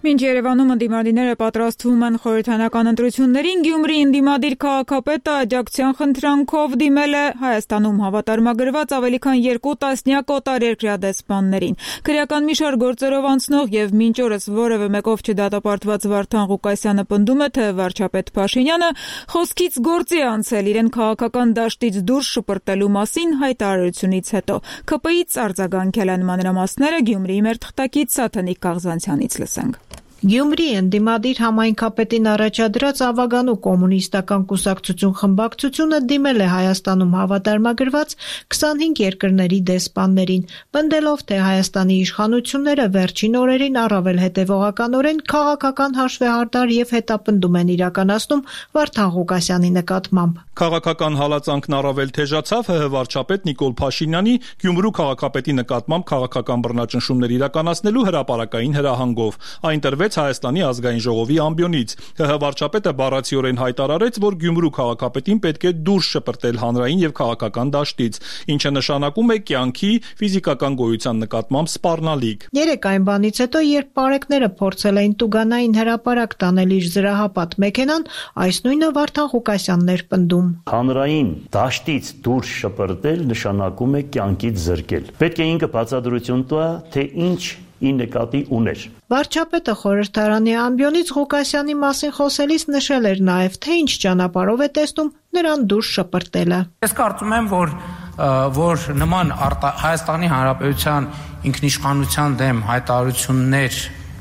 Մինչ Երևանում ընդդիմադիրները պատրաստվում են խորհրդանական ընտրություններին, Գյումրի ընդդիմադիր քաղաքապետը աջակցության խնդրանքով դիմել է Հայաստանում հավատարմագրված ավելի քան երկու տասնյակ օտարերկրյա դեսպաններին։ Քրեական մի շարք գործերով անցնող եւ մինչ օրս որևէ մեկով չդատապարտված Վարդան Ղուկասյանը պնդում է, թե վարչապետ Փաշինյանը խոսքից գործի է անցել իրեն քաղաքական դաշտից դուրս շպրտելու մասին հայտարարությունից հետո։ ՔՊ-ից արձագանքել են մանրամասները Գյումրիի մեր թղթակից Սաթենիկ Կաղզանցյանից լսենք։ Գյումրի ընդդիմադիր համայնքապետին առաջադրած Ավագանու կոմունիստական կուսակցություն խմբակցությունը դիմել է Հայաստանում հավատարմագրված քսանհինգ երկրների դեսպաններին, պնդելով, թե Հայաստանի իշխանությունները վերջին օրերին առավել հետևողականորեն քաղաքական հաշվեհարդար եւ հետապնդում են իրականացնում Վարդան Ղուկասյանի նկատմամբ։ Քաղաքական հալածանքն առավել թեժացավ ՀՀ վարչապետ Նիկոլ Փաշինյանի Գյումրու քաղաքապետի նկատմամբ քաղաքական բռնաճնշումներ իրականացնելու հրապարակային հրահանգով։ Այն տրվեց Հայաստանի ազգային ժողովի ամբիոնից։ ՀՀ վարչապետը բառացիորեն հայտարարեց, որ Գյումրու քաղաքապետին պետք է դուրս շպրտել հանրային եւ քաղաքական դաշտից, ինչը նշանակում է կյանքի ֆիզիկական գոյության նկատմամբ սպառնալիք։ Երեք այն բանից հետո, երբ պարեկները փորձել էին Տուգանային հրապարակ տանել իր զրահապատ մեքենան, այս նույնը Վարդան Ղուկասյանն էր պնդում։ Հանրային դաշտից դուրս շպրտել նշանակում է կյանքից զրկել։ Պետք է ինքը բացատրություն տա, թե ինչ ի նկատի ուներ։ Վարչապետը խորհրդարանի ամբիոնից Ղուկասյանի մասին խոսելիս նշել էր նաև, թե ինչ ճանապարհով է տեսնում նրան դուրս շպրտելը։ Ես կարծում եմ, որ որ նման Հայաստանի Հանրապետության ինքնիշխանության դեմ հայտարարություններ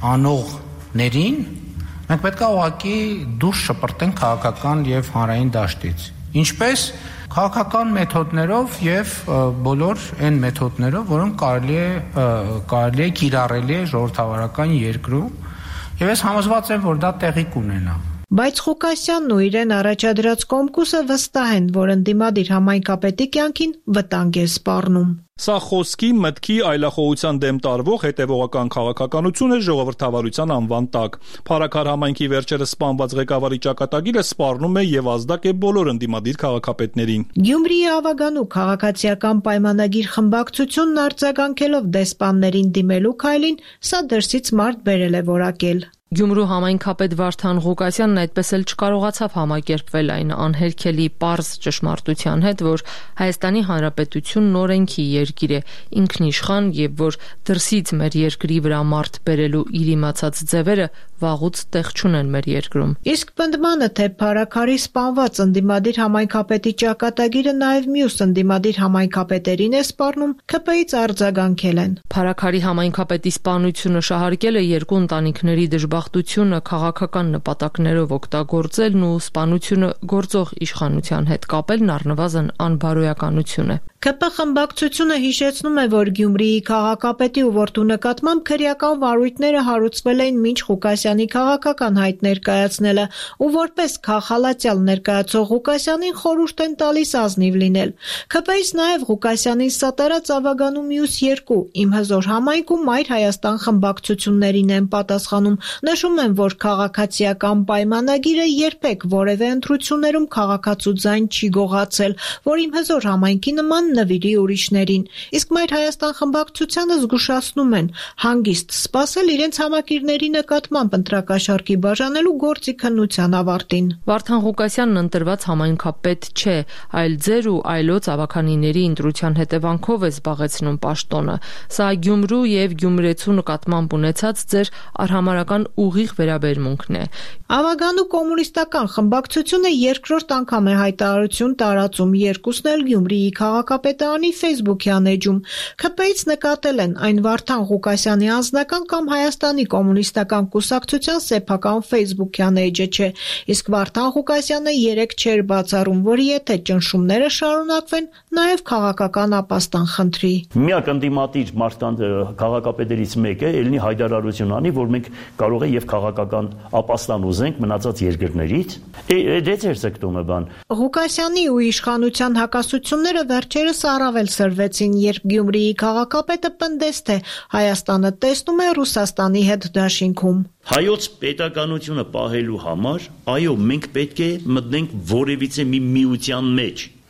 անողներին մենք պետք է ուղղակի դուրս շպրտենք քաղաքական եւ հանրային դաշտից։ Ինչպես քաղաքական մեթոդներով եւ բոլոր այն մեթոդներով, որոնք կարելի է կարելի է կիրառելի է ժողովրդավարական երկրում, եւ ես համոզված եմ, որ դա տեղի կունենա։ Բայց Ղուկասյանն ու իրեն առաջադրած կոմկուսը վստահ են, որ ընդդիմադիր համայնքապետի կյանքին վտանգ է սպառնում։ Սա խոսքի, մտքի, այլախոհության դեմ տարվող հետևողական քաղաքականություն է ժողովրդավարության անվան տակ։ Փարաքար համայնքի վերջերս սպանված ղեկավարի ճակատագիրը սպառնում է եւ ազդակ է բոլոր ընդդիմադիր քաղաքապետներին։ Գյումրիի Ավագանու քաղաքացիական պայմանագիր խմբակցությունն արձագանքելով դեսպաններին դիմելու քայլին, սա դրսից մարդ բերել է որակել։ Գյումրու համայնքապետ Վարդան Ղուկասյանն այդպես էլ չկարողացավ համակերպվել այն անհերքելի պարզ ճշմարտության հետ, որ Հայաստանի Հանրապետությունն օրենքի երկիր է, ինքնիշխան եւ որ դրսից մեր երկրի վրա մարդ բերելու իր իմացած ձևերը վաղուց տեղ չունեն մեր երկրում։ Իսկ պնդմանը, թե Փարաքարի սպանված ընդդիմադիր համայնքապետի ճակատագիրը նաեւ մյուս ընդդիմադիր համայնքապետերին է սպառնում, ՔՊ-ից արձագանքել են։ Փարաքարի համայնքապետի սպանությունը շահարկել է երկու ընտանիքների դժբախտությունը քաղաքական նպատակներով օգտագործելն ու սպանությունը գործող իշխանության հետ կապելն առնվազն անբարոյականություն է։ ՔՊ խմբակցությունը հիշեցնում է, որ Գյումրիի քաղաքապետի ու որդու նկատմամբ քրեական վարույթները հարուցվել էին մինչ Ղուկասյանի քաղաքական հայտ ներկայացնելը, ու որպես քաղաքալատյալ ներկայացող Ղուկասյանին խորհուրդ են տալիս ազնիվ լինել։ ՔՊ-ից նաև Ղուկասյանին սատարած Ավագանու մյուս երկու Իմ հզոր համայնք ու Մայր Հայաստան խմբակցություններին են պատասխանում։ Նշում են, որ քաղաքացիական պայմանագիրը երբեք որևէ ընտրություններում քաղաքացու ձայն չի գողացել, որ Իմ հզոր համայնքի նման նվիրի ուրիշներին։ Իսկ Մայր Հայաստան խմբակցությանը զգուշացնում են հանգիստ սպասել իրենց համակիրների նկատմամբ ընտրակաշառքի բաժանելու գործի քննության ավարտին։ Վարդան Ղուկասյանն ընտրված համայնքապետ չէ, այլ ձեր ու այլոց ավականիների ընտրության հետևանքով է զբաղեցնում պաշտոնը։ Սա Գյումրու եւ Գյումրեցու նկատմամբ ունեցած ձեր արհամարական ուղիղ վերաբերմունքն է։ Ավագանու կոմունիստական խմբակցությունը երկրորդ անգամ է հայտարարություն տարածում, երկուսն էլ Գյումրիի քաղաքապետարանի Facebook-յան էջում։ ՔՊ-ից նկատել են այն Վարդան Ղուկասյանի անձնական կամ Հայաստանի կոմունիստական կուսակցության սեփական Facebook-յան էջը չէ, իսկ Վարդան Ղուկասյանը երեք չէր բացառում, որ եթե ճնշումները շարունակվեն, նաև քաղաքական ապաստան խնդրի։ Միակ ընդդիմադիր մարդկանց քաղաքապետերից մեկը ելնի հայտարարություն անի, որ մենք կարող է եւ քաղաքական ապաստան ուզենք մնացած երկրներից։ Դե ձեր ցկտումը բան։ Ղուկասյանի ու իշխանության հակասությունները վերջերս առավել սրվեցին, երբ Գյումրիի քաղաքապետը պնդեց, թե Հայաստանը տեսնում է Ռուսաստանի հետ դաշինքում։ Հայոց պետականությունը պահելու համար, այո, մենք պետք է մտնենք որևիցե մի միության մեջ։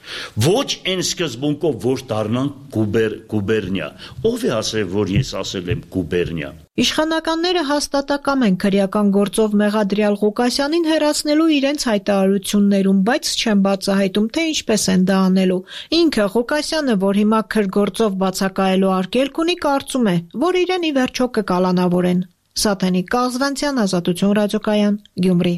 Ոչ այն սկզբունքով, որ դառնան գուբեր, գուբերնիա։ Ով է ասել, որ ես ասել եմ գուբերնիա։ Իշխանականները հաստատակամ են քրեական գործով մեղադրյալ Ղուկասյանին հեռացնելու իրենց հայտարարություններում, բայց չեն բացահայտում, թե ինչպես են դա անելու։ Ինքը Ղուկասյանը, որ հիմա քրգործով բացակայելու արգելք ունի, կարծում է, որ իրեն ի վերջո կկալանավորեն։ Սաթենիկ Կաղզվանցյան, Ազատություն ռադիոկայան, Գյումրի։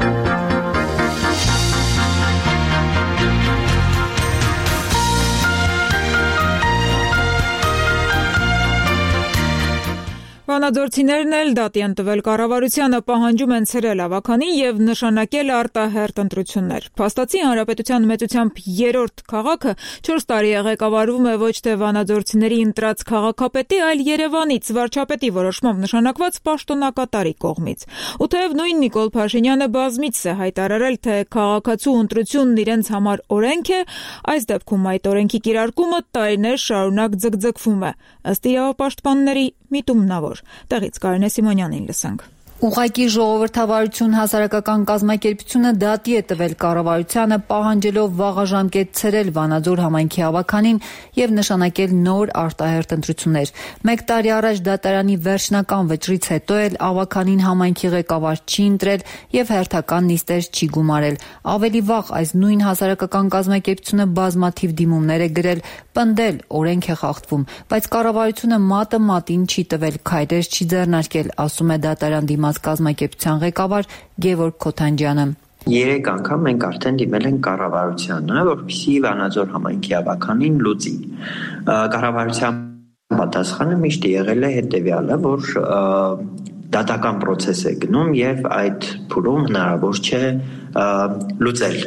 Վանաձորցիներն էլ դատի են տվել կառավարությանը, պահանջում են ցրել ավականին եւ նշանակել արտահերթ ընտրություններ։ Փաստացի Հանրապետության մեծությամբ երրորդ քաղաքը չորս տարի է ղեկավարվում է ոչ թե վանաձորցիների ընտրած քաղաքապետի, այլ Երևանից վարչապետի որոշմամբ նշանակված պաշտոնակատարի կողմից։ Ու թեև նույն Նիկոլ Փաշինյանը բազմիցս է հայտարարել, թե քաղաքացու ընտրությունն իրենց համար օրենք է, այս դեպքում այդ օրենքի կիրարկումը տարիներ շարունակ ձգձգվում է։ Ըստ իրավապաշտպանների միտումնավոր։ Տեղից Կարինե Սիմոնյանին լսենք։ Ուղղակի ժողովրդավարություն հասարակական կազմակերպությունը դատի է տվել կառավարությանը, պահանջելով վաղաժամկետ ցրել Վանաձոր համայնքի ավականին եւ նշանակել նոր արտահերթ ընտրություններ։ Մեկ տարի առաջ դատարանի վերջնական վճռից հետո էլ ավականին համայնքի ղեկավար չի ընտրել եւ հերթական նիստեր չի գումարել։ Ավելի վաղ այս նույն հասարակական կազմակերպությունը բազմաթիվ դիմումներ է գրել, պնդել, օրենք է խախտվում, բայց կառավարությունը մատը մատին չի տվել, քայլեր չի ձեռնարկել, ասում է դատարան դիմաց կազմակերպության ղեկավար Գևորգ Քոթանջյանը։ Երեք անգամ մենք արդեն դիմել ենք կառավարությանը, որպեսզի Վանաձոր համայնքի ավականին լուծի։ Կառավարության պատասխանը միշտ եղել է հետևյալը, որ դատական process է գնում եւ այդ փուլում հնարավոր չէ լուծել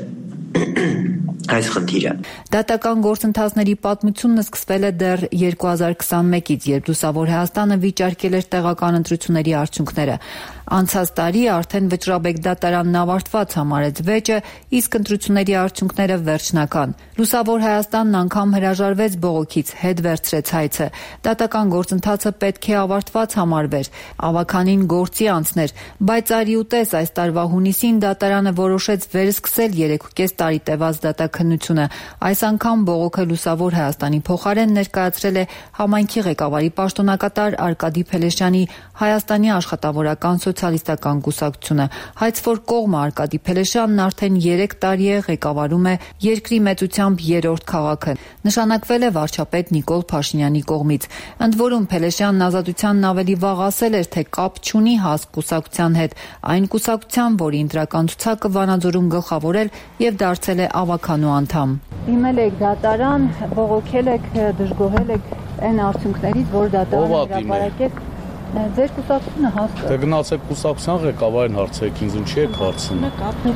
այս խնդիրը։ Դատական գործընթացների պատմությունն սկսվել է դեռ երկու հազար քսանմեկից, երբ Լուսավոր Հայաստանը վիճարկել էր տեղական ընտրությունների արդյունքները։ Անցած տարի արդեն վճռաբեկ դատարանն ավարտված համարեց վեճը, իսկ ընտրությունների արդյունքները վերջնական։ Լուսավոր Հայաստանն անգամ հրաժարվեց բողոքից, հետ վերցրեց հայցը։ Դատական գործընթացը պետք է ավարտված համարվեր, ավականին գործի անցներ, բայց արի ու տես այս տարվա հունիսին դատարանը որոշեց վերսկսել երեքուկես տարի տևած դատաքննությունը։ Այս անգամ բողոքը Լուսավոր Հայաստանի փոխարեն ներկայացրել է համայնքի ղեկավարի պաշտոնակատար Արկադի Փելեշյանի Հայաստանի աշխատավորական սոցիալիստական կուսակցությունը։ Հայցվոր կողմը Արկադի Փելեշյանն արդեն երեք տարի է ղեկավարում է երկրի մեծությամբ երրորդ քաղաքը։ Նշանակվել է վարչապետ Նիկոլ Փաշինյանի կողմից։ Ընդ որում Փելեշյանն Ազատությանն ավելի վաղ ասել էր, թե կապ չունի ՀԱՍԿ կուսակցության հետ, այն կուսակցության, որի ընտրական ցուցակը Վանաձորում գլխավորել եւ դարձել է ավականու անդամ։ Դիմել եք դատարան, բողոքել եք, դժգոհել եք այն արդյունքներից, որ դատարանը հրապարակեց։ Ձեր կուսակցությունը հասկա։ Դե գնացեք կուսակցության ղեկավարին հարցրեք, ինձ ինչի եք հարցնում։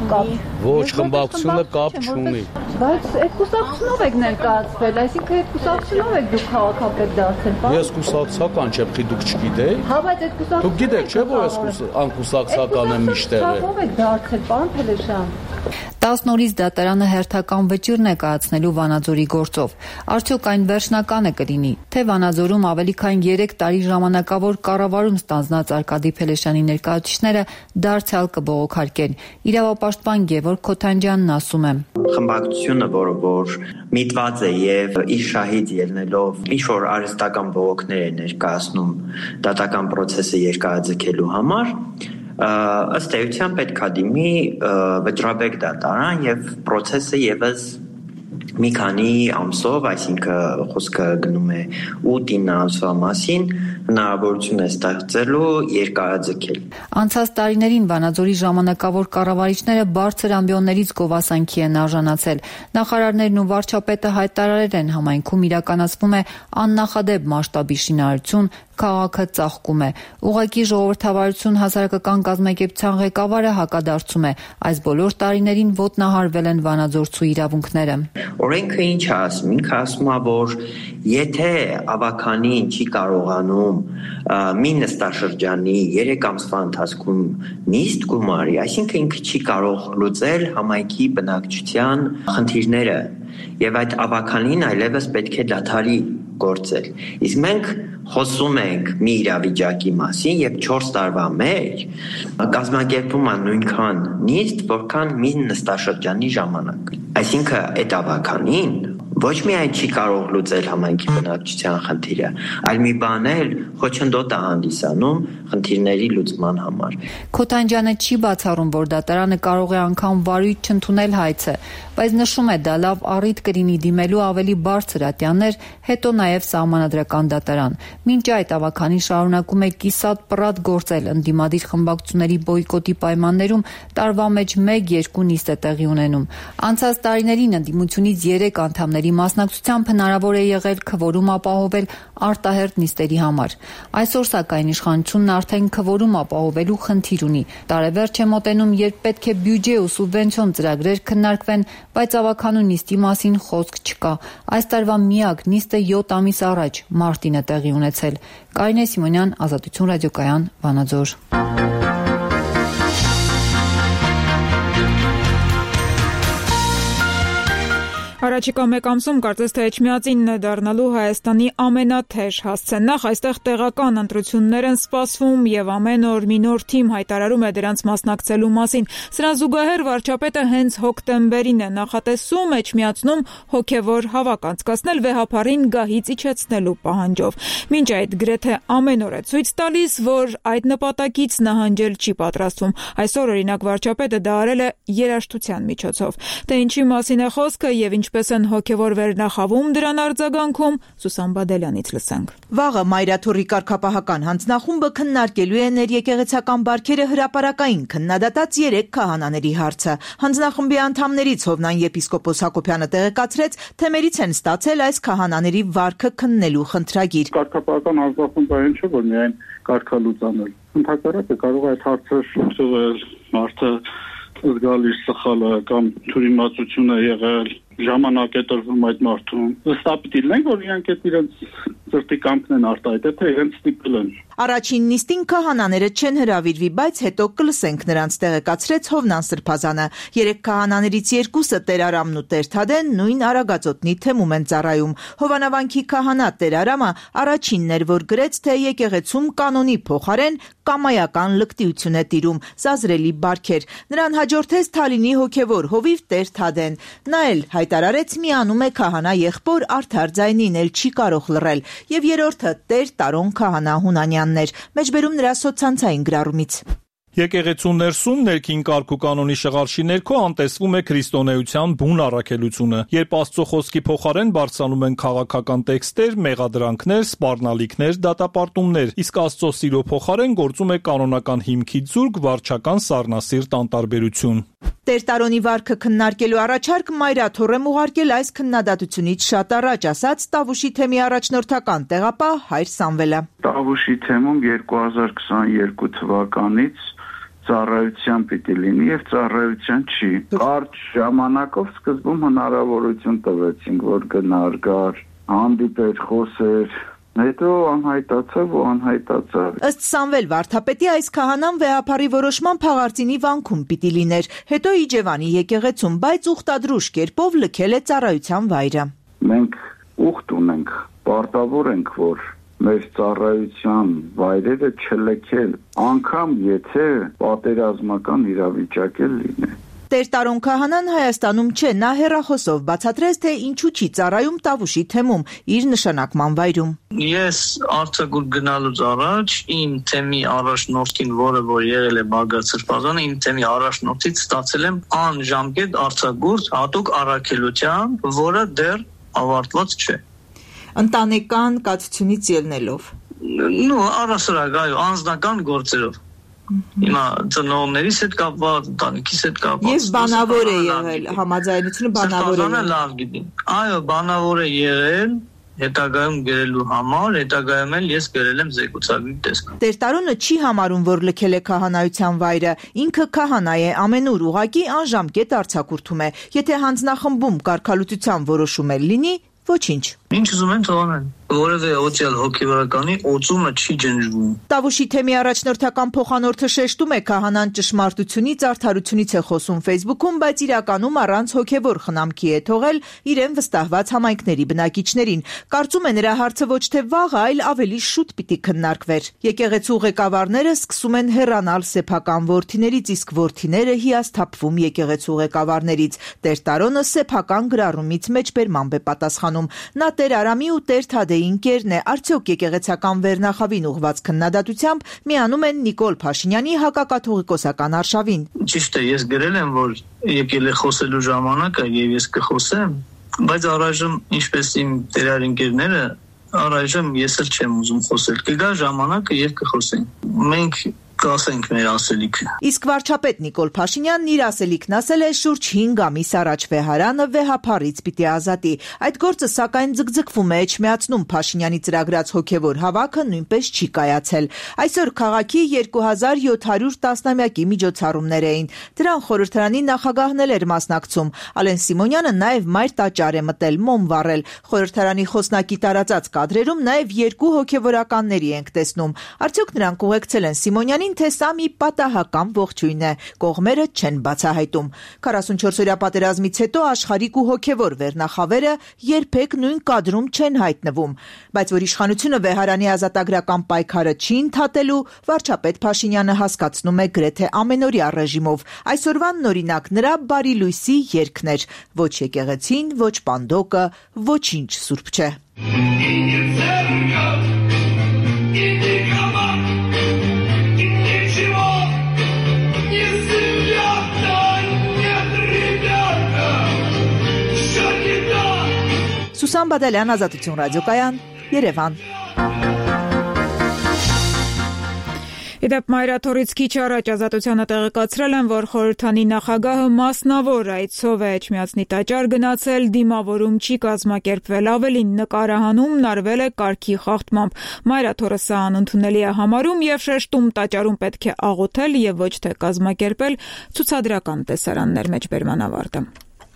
Ոչ, խմբակցությունը կապ չունի։ Բայց այդ կուսակցությունով եք ներկայացվել, այսինքն այդ կուսակցությունով եք դուք քաղաքապետ դարձել։ Ես կուսակցական չեմ, խի դուք չգիտեք։ Հա, բայց այդ կուսակցությունը դուք գիտեք, չէ՞ որ ես անկուսակցական եմ միշտեղ։ Ո՞վ եք դարձել, պարոն Փելեշյան։ տասն օրից դատարանը հերթական վճիռն է կայացնելու Վանաձորի գործով։ Արդյոք այն վերջնական է կլինի, թե Վանաձորում ավելի քան երեք տարի ժամանակավոր կառավարում ստանձնած Արկադի Փելեշյանի ներկայացուցիչները դարձյալ կբողոքարկեն։ Իրավապաշտպան Գևորգ Քոթանջյանն ասում է. Խմբակցությունը, որը որ միտված է եւ իր շահից ելնելով ինչ որ արհեստական բողոքներ է ներկայացնում դատական process-ը երկարաձգելու համար, ըստ էության պետք է դիմի վճռաբեկ դատարան եւ process-ը եւս մի քանի ամսով, այսինքն խոսքը գնում է ութ-ինը ամսվա մասին, հնարավորություն է ստեղծելու երկարաձգել։ Անցած տարիներին Վանաձորի ժամանակավոր կառավարիչները բարձր ամբիոններից գովասանքի են արժանացել։ Նախարարներն ու վարչապետը հայտարարել են, համայնքում իրականացվում է աննախադեպ մասշտաբի շինարարություն, քաղաքը ծաղկում է։ Ուղղակի ժողովրդավարություն հասարակական կազմակերպության ղեկավարը հակադարձում է, այս բոլոր տարիներին ոտնահարվել են վանաձորցու իրավունքները։ Օրենքը ինչ է ասում, ինքը ասում է, որ եթե ավականին չի կարողանում մի նստաշրջանի երեք ամսվա ընթացքում նիստ գումարի, այսինքն ինքը չի կարող լուծել համայնքի բնակչության խնդիրները, եւ այդ ավականին այլևս պետք է դադարի գործել։ Իսկ մենք խոսում ենք մի իրավիճակի մասին եւ չորս տարվա մեջ կազմակերպում է նույնքան նիստ, որքան մի նստաշրջանի ժամանակ։ Այսինքն այդ ավականին ոչ միայն չի կարող լուծել համայնքի բնակչության խնդիրը, այլ մի բան էլ խոչընդոտ է հանդիսանում խնդիրների լուծման համար։ Քոթանջյանը չի բացառում, որ դատարանը կարող է անգամ վարույթ չընդունել հայցը, բայց նշում է դա լավ առիթ կլինի դիմելու ավելի բարձր ատյաններ, հետո նաև սահմանադրական դատարան։ Մինչ այդ ավականին շարունակում է կիսատ պռատ գործել ընդդիմադիր խմբակցությունների բոյկոտի պայմաններում, տարվա մեջ մեկ-երկու նիստ է տեղի ունենում։ Անցած տարիներին ընդդիմությունից երեք անդամների մասնակցությամբ հնարավոր է եղել քվորում ապահովել արտահերթ նիստերի համար։ Այսօր սակայն իշխանությունն արդեն քվորում ապահովելու խնդիր ունի։ Տարեվերջ է մոտենում, երբ պետք է բյուջե ու սուբվենցիոն ծրագրեր քննարկվեն, բայց ավականու նիստի մասին խոսք չկա։ Այս տարվա միակ նիստը յոթ ամիս առաջ մարտին է տեղի ունեցել։ Կարինե Սիմոնյան, Ազատություն ռադիոկայան, Վանաձոր։ Առաջիկա մեկ ամսում կարծես թե Էջմիածինն է դառնալու Հայաստանի ամենաթեժ հասցեն։ Նախ այստեղ տեղական ընտրություններ են սպասվում եւ ամեն օր մի նոր թիմ հայտարարում է դրանց մասնակցելու մասին։ Սրան զուգահեռ վարչապետը հենց հոկտեմբերին է նախատեսում Էջմիածնում հոգեվոր հավաք անցկացնել վեհափառին գահից իջեցնելու պահանջով։ Մինչ այդ գրեթե ամեն օր է ցույց տալիս, որ այդ նպատակից նահանջել չի պատրաստվում։ Այսօր օրինակ վարչապետը դա արել է երաժշտության միջոցով։ Թե ինչի մասին է խոսքը եւ ինչպես են հոգեվոր վերնախավում դրան արձագանքում, Սուսան Բադելյանից լսենք։ Վաղը Մայրաթոռի կարգապահական հանձնախումբը քննարկելու է ներեկեղեցական բարքերը հրապարակային քննադատած երեք քահանաների հարցը։ Հանձնախմբի անդամներից Հովնան եպիսկոպոս Հակոբյանը տեղեկացրեց, թե մերից են ստացել այս քահանաների վարքը քննելու խնդրագիր։ Կարգապահական հանձնախումբը այն չէ, որ միայն կարգալուծանել։ Ընդհակառակը կարող է այդ հարցը շփվել, մարդը զգալի սխալը կամ թյուրիմացություն է եղել, ժամանակ է տրվում այդ մարդուն։ Ըստապիտի լինենք, որ իրանք այդ իրենց ծրտի կամքն են արտահայտել, թե իրենց ստիպել են։ Առաջին նիստին քահանաները չեն հրավիրվի, բայց հետո կլսենք նրանց, տեղեկացրեց Հովնան Սրբազանը։ Երեք քահանաներից երկուսը Տեր Արամն ու Տեր Թադեն նույն Արագածոտնի թեմում են ծառայում։ Հովանավանքի քահանա Տեր Արամը առաջինն էր, որ գրեց, թե եկեղեցում կանոնի փոխարեն կամայական լկտիություն է տիրում, զազրելի բարքեր։ Նրան հաջորդեց Թալինի հոգևոր հովիվ Տեր Թադեն։ Նա էլ հայտարարեց, միանում է քահանա եղբոր Արդար ձայնին, էլ չի կարող լռել, եւ երրորդը Տեր Տարոն քահանա Հունանյանն էր, մեջբերում նրա սոցցանցային գրառումից։ Եկեղեցու ներսում ներքին կարգ ու կանոնի շղարշի ներքո անտեսվում է քրիստոնեության բուն առաքելությունը, երբ Աստծո խոսքի փոխարեն բարձրանում են քաղաքական տեքստեր, մեղադրանքներ, սպառնալիքներ, դատապարտումներ, իսկ Աստծո սիրո փոխարեն գործում է կանոնական հիմքի ձուրկ, վարչական սառնասիրտ անտարբերություն։ Տեր Տարոնի վարքը քննարկելու առաջարկ Մայրաթոռ եմ ուղարկել այս քննադատությունից շատ առաջ, ասաց Տավուշի թեմի առաջնորդական տեղապահ Հայր Սամվելը։ Տավուշի թեմում երկու հազար քսաներկու թվականից ծառայության պիտի լինի եւ ծառայության չի։ Կարճ ժամանակով սկզբում հնարավորություն տվեցինք, որ գնար, գար, հանդիպեր, խոսեր, հետո անհայտացավ ու անհայտացավ։ Ըստ Սամվել վարդապետի այս քահանան վեհափառի որոշման Փաղարծինի վանքում պիտի լիներ, հետո Իջևանի եկեղեցում, բայց ուխտադրուժ կերպով լքել է ծառայության վայրը։ Մենք ուխտ ունենք, պարտավոր ենք, որ մեր ծառայության վայրերը չլքել, անգամ եթե պատերազմական իրավիճակ է լինի։ Տեր Տարոն քահանան Հայաստանում չէ, նա հեռախոսով բացատրեց, թե ինչու չի ծառայում Տավուշի թեմում, իր նշանակման վայրում։ Ես արձակուրդ գնալուց առաջ իմ թեմի առաջնորդին, որը որ եղել է Բարգատ Սրբազանը, իմ թեմի առաջնորդից ստացել եմ անժամկետ արձակուրդ հատուկ առաքելությամբ, որը դեռ ավարտված չէ։ Ընտանեկան կացությունից ելնելով։ Նու առասարակ, այո, անձնական գործերով։ Հիմա ծնողներիս հետ կապված, ընտանիքիս հետ կապված։ Եվ բանավոր է եղել, համաձայնությունը բանավոր է։ Սրբազանը լավ գիտի։ Այո, բանավոր է եղել, հետագայում գրելու համար, հետագայում էլ ես գրել եմ զեկուցակի տեսք։ Տեր Տարոնը չի համարում, որ լքել է քահանայության վայրը, ինքը քահանա է, ամենուր ուղակի անժամկետ արձակուրդում է։ Եթե հանձնախմբում կարգալուծության որոշում էլ լինի, ոչինչ։ Ինչ ուզում են թողանեն։ որևէ օծյալ հոգեվարականի օծումը չի ջնջվում։ Տավուշի թեմի առաջնորդական փոխանորդը շեշտում է քահանան ճշմարտությունից, արդարությունից է խոսում Facebook-ում, բայց իրականում առանց հոգևոր խնամքի է թողել իրեն վստահված համայնքների բնակիչներին։ Կարծում է նրա հարցը ոչ թե վաղ, այլ ավելի շուտ պիտի քննարկվեր։ Եկեղեցու ղեկավարները սկսում են հեռանալ սեփական որդիներից, իսկ որդիները հիասթափվում եկեղեցու ղեկավարներից։ Տեր Տարոնը սեփական գրառումից մեջբերմամբ է պատասխանում։ Նա Տեր Արամի ու Տեր Թադեի ընկերն է, արդյոք եկեղեցական վերնախավին ուղված քննադատությամբ միանում են Նիկոլ Փաշինյանի հակակաթողիկոսական արշավին։ Ճիշտ է, ես գրել եմ, որ եկել է խոսելու ժամանակը եւ ես կխոսեմ, բայց առայժմ ինչպես իմ տերարինկերները, առայժմ ես էլ չեմ ուզում խոսել։ Կգա ժամանակը եւ կխոսենք։ Մենք կասենք մեր ասելիքը։ Իսկ վարչապետ Նիկոլ Փաշինյանն իր ասելիքն ասել է շուրջ հինգ ամիս առաջ վեհարանը վեհափառից պիտի ազատի։ Այդ գործը սակայն ձգձգվում է, էջմիածնում Փաշինյանի ծրագրած հոգևոր հավաքը նույնպես չի կայացել։ Այսօր քաղաքի երկու հազար յոթ հարյուր տասնամյակի միջոցառումներ էին։ Դրան խորհրդարանի նախագահն էլ էր մասնակցում։ Ալեն Սիմոնյանը նաև մայր տաճար է մտել, մոմ վառել։ Խորհրդարանի խոսնակի տարածած կադրերում նաև երկու հոգևորականների ենք տեսնում։ Արդյոք նրանք ուղեկցել են Սիմոնյանին, թե սա մի պատահական ողջույն է, կողմերը չեն բացահայտում։ քառասունչորս օրյա պատերազմից հետո աշխարհիկ ու հոգևոր վերնախավերը երբեք նույն կադրում չեն հայտնվում, բայց որ իշխանությունը վեհարանի ազատագրական պայքարը չի ընդհատելու, վարչապետ Փաշինյանը հասկացնում է գրեթե ամենօրյա ռեժիմով։ Այսօրվան օրինակ նրա բարի լույսի երգն էր. ոչ եկեղեցին, ոչ պանդոկը, ոչինչ սուրբ չէ։ Սուսան Բադալյան, Ազատություն ռադիոկայան, Երևան։ Իդեպ մայրաթորից քիչ առաջ Ազատությանը տեղեկացրել են, որ խորհրդանի նախագահը մասնավոր այցով է Էջմիածնի տաճար գնացել, դիմավորում չի կազմակերպվել, ավելին նկարահանումն արվել է կարգի խախտմամբ։ Մայրաթորը սա անընդունելի է համարում եւ շեշտում տաճարում պետք է աղոթել եւ ոչ թե կազմակերպել ցուցադրական տեսարաններ մեջբերման ավարտը։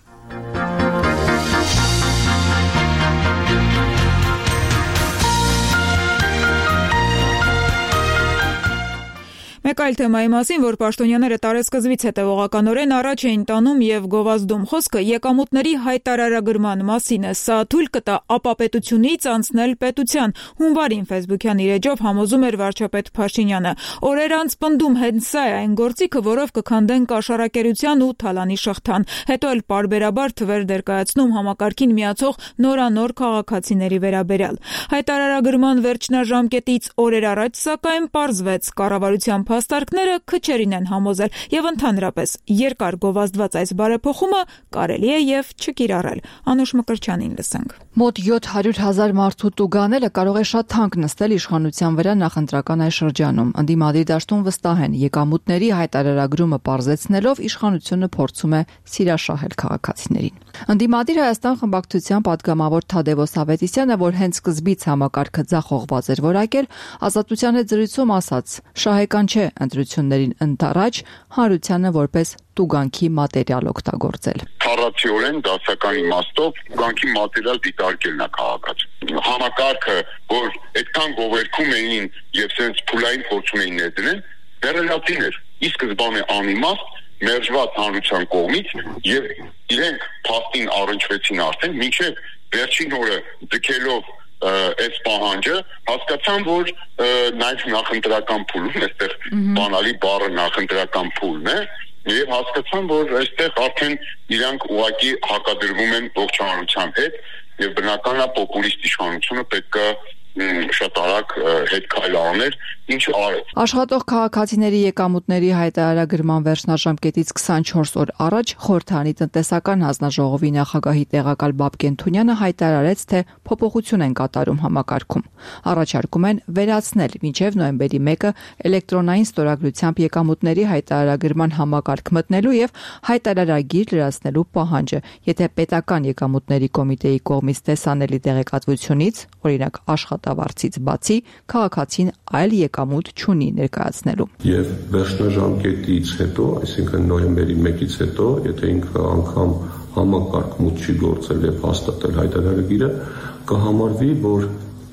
Մեկ այլ թեմայի մասին, որ պաշտոնյաները տարեսկզբից հետևողականորեն առաջ էին տանում եւ գովազդում խոսքը եկամուտների հայտարարագրման մասին է։ Սա թույլ կտա ապապետությունից անցնել պետության։ Հունվարին Facebook-յան իր էջով համոզում էր վարչապետ Փաշինյանը։ Օրեր անց պնդում հենց սա է այն գործիքը, որով կքանդեն կաշառակերության ու թալանի շղթան։ Հետո էլ պարբերաբար թվեր դերկայացնում համակարգին միացող նորանոր քաղաքացիների վերաբերյալ։ Հայտարարագրման վերջնաժամկետից օրեր առաջ սակայն պարզվեց կառավարության փաստարկները քչերին են համոզել եւ ընդհանրապես երկար գովազդված այս բարեփոխումը կարելի է եւ չկիրառել։ Անուշ Մկրտչյանին լսենք։ Մոտ յոթ հարյուր հազար մարդու տուգաները կարող է շատ թանկ նստել իշխանության վրա նախընտրական այս շրջանում։ Ընդդիմադիր դաշտում վստահ են, եկամուտների հայտարարագրումը պարզեցնելով իշխանությունը փորձում է սիրաշահել քաղաքացիներին։ Ընդդիմադիր Հայաստան խմբակցության պատգամավոր Թադևոս Ավետիսյանը, որ հենց սկզբից համակարգը ձախողված էր որակել, Ազատության հետ զրույցում ասաց. շահեկան չէ ընտրություններին ընդառաջ հանրությանը որպես տուգանքի մատերիալ օգտագործել։ Քառացիորեն դասական իմաստով տուգանքի մատերիալ դիտարկելն է քաղաքացի։ Համակարգը, որ այդքան գովերքում էին եւ սենց փուլային փորձում էին ներդնել, դերելատին էր։ Իսկ սկզբանե անիմաստ մերժված հանրության կողմից եւ իրենք փաստին առնչվեցին արդեն մինչեւ վերջին օրը ձգելով այս պահանջը հասկացան, որ նաև նախընտրական փուլում, այստեղ բանալի բառը նախընտրական փուլն է, եւ հասկացան, որ այստեղ արդեն իրանք ուղղակի հակադրվում են ողջ հանրության հետ եւ բնականա պոպուլիստ իշխանությունը պետք է շատ արագ հետ քայլ աներ, ինչը արեց։ Աշխատող քաղաքացիների եկամուտների հայտարարագրման վերջնաժամկետից քսանչորս օր առաջ խորհրդարանի տնտեսական հանձնաժողովի նախագահի տեղակալ Բաբկեն Թունյանը հայտարարեց, թե փոփոխություն են կատարում համակարգում։ Առաջարկում են վերացնել մինչև նոյեմբերի մեկը էլեկտրոնային ստորագրությամբ եկամուտների հայտարարագրման համակարգ մտնելու եւ հայտարարագիր լրացնելու պահանջը, եթե պետական եկամուտների կոմիտեի կողմից տեսանելի տեղեկատվությունից, օրինակ աշխատավարձից բացի, քաղաքացին այլ եկամուտ չունի ներկայացնելու։ Եվ վերջնաժամկետից հետո, այսինքն նոյեմբերի մեկից հետո, եթե ինքը անգամ համակարգ մուտք չի գործել եւ հաստատել հայտարարագիրը, կհամարվի, որ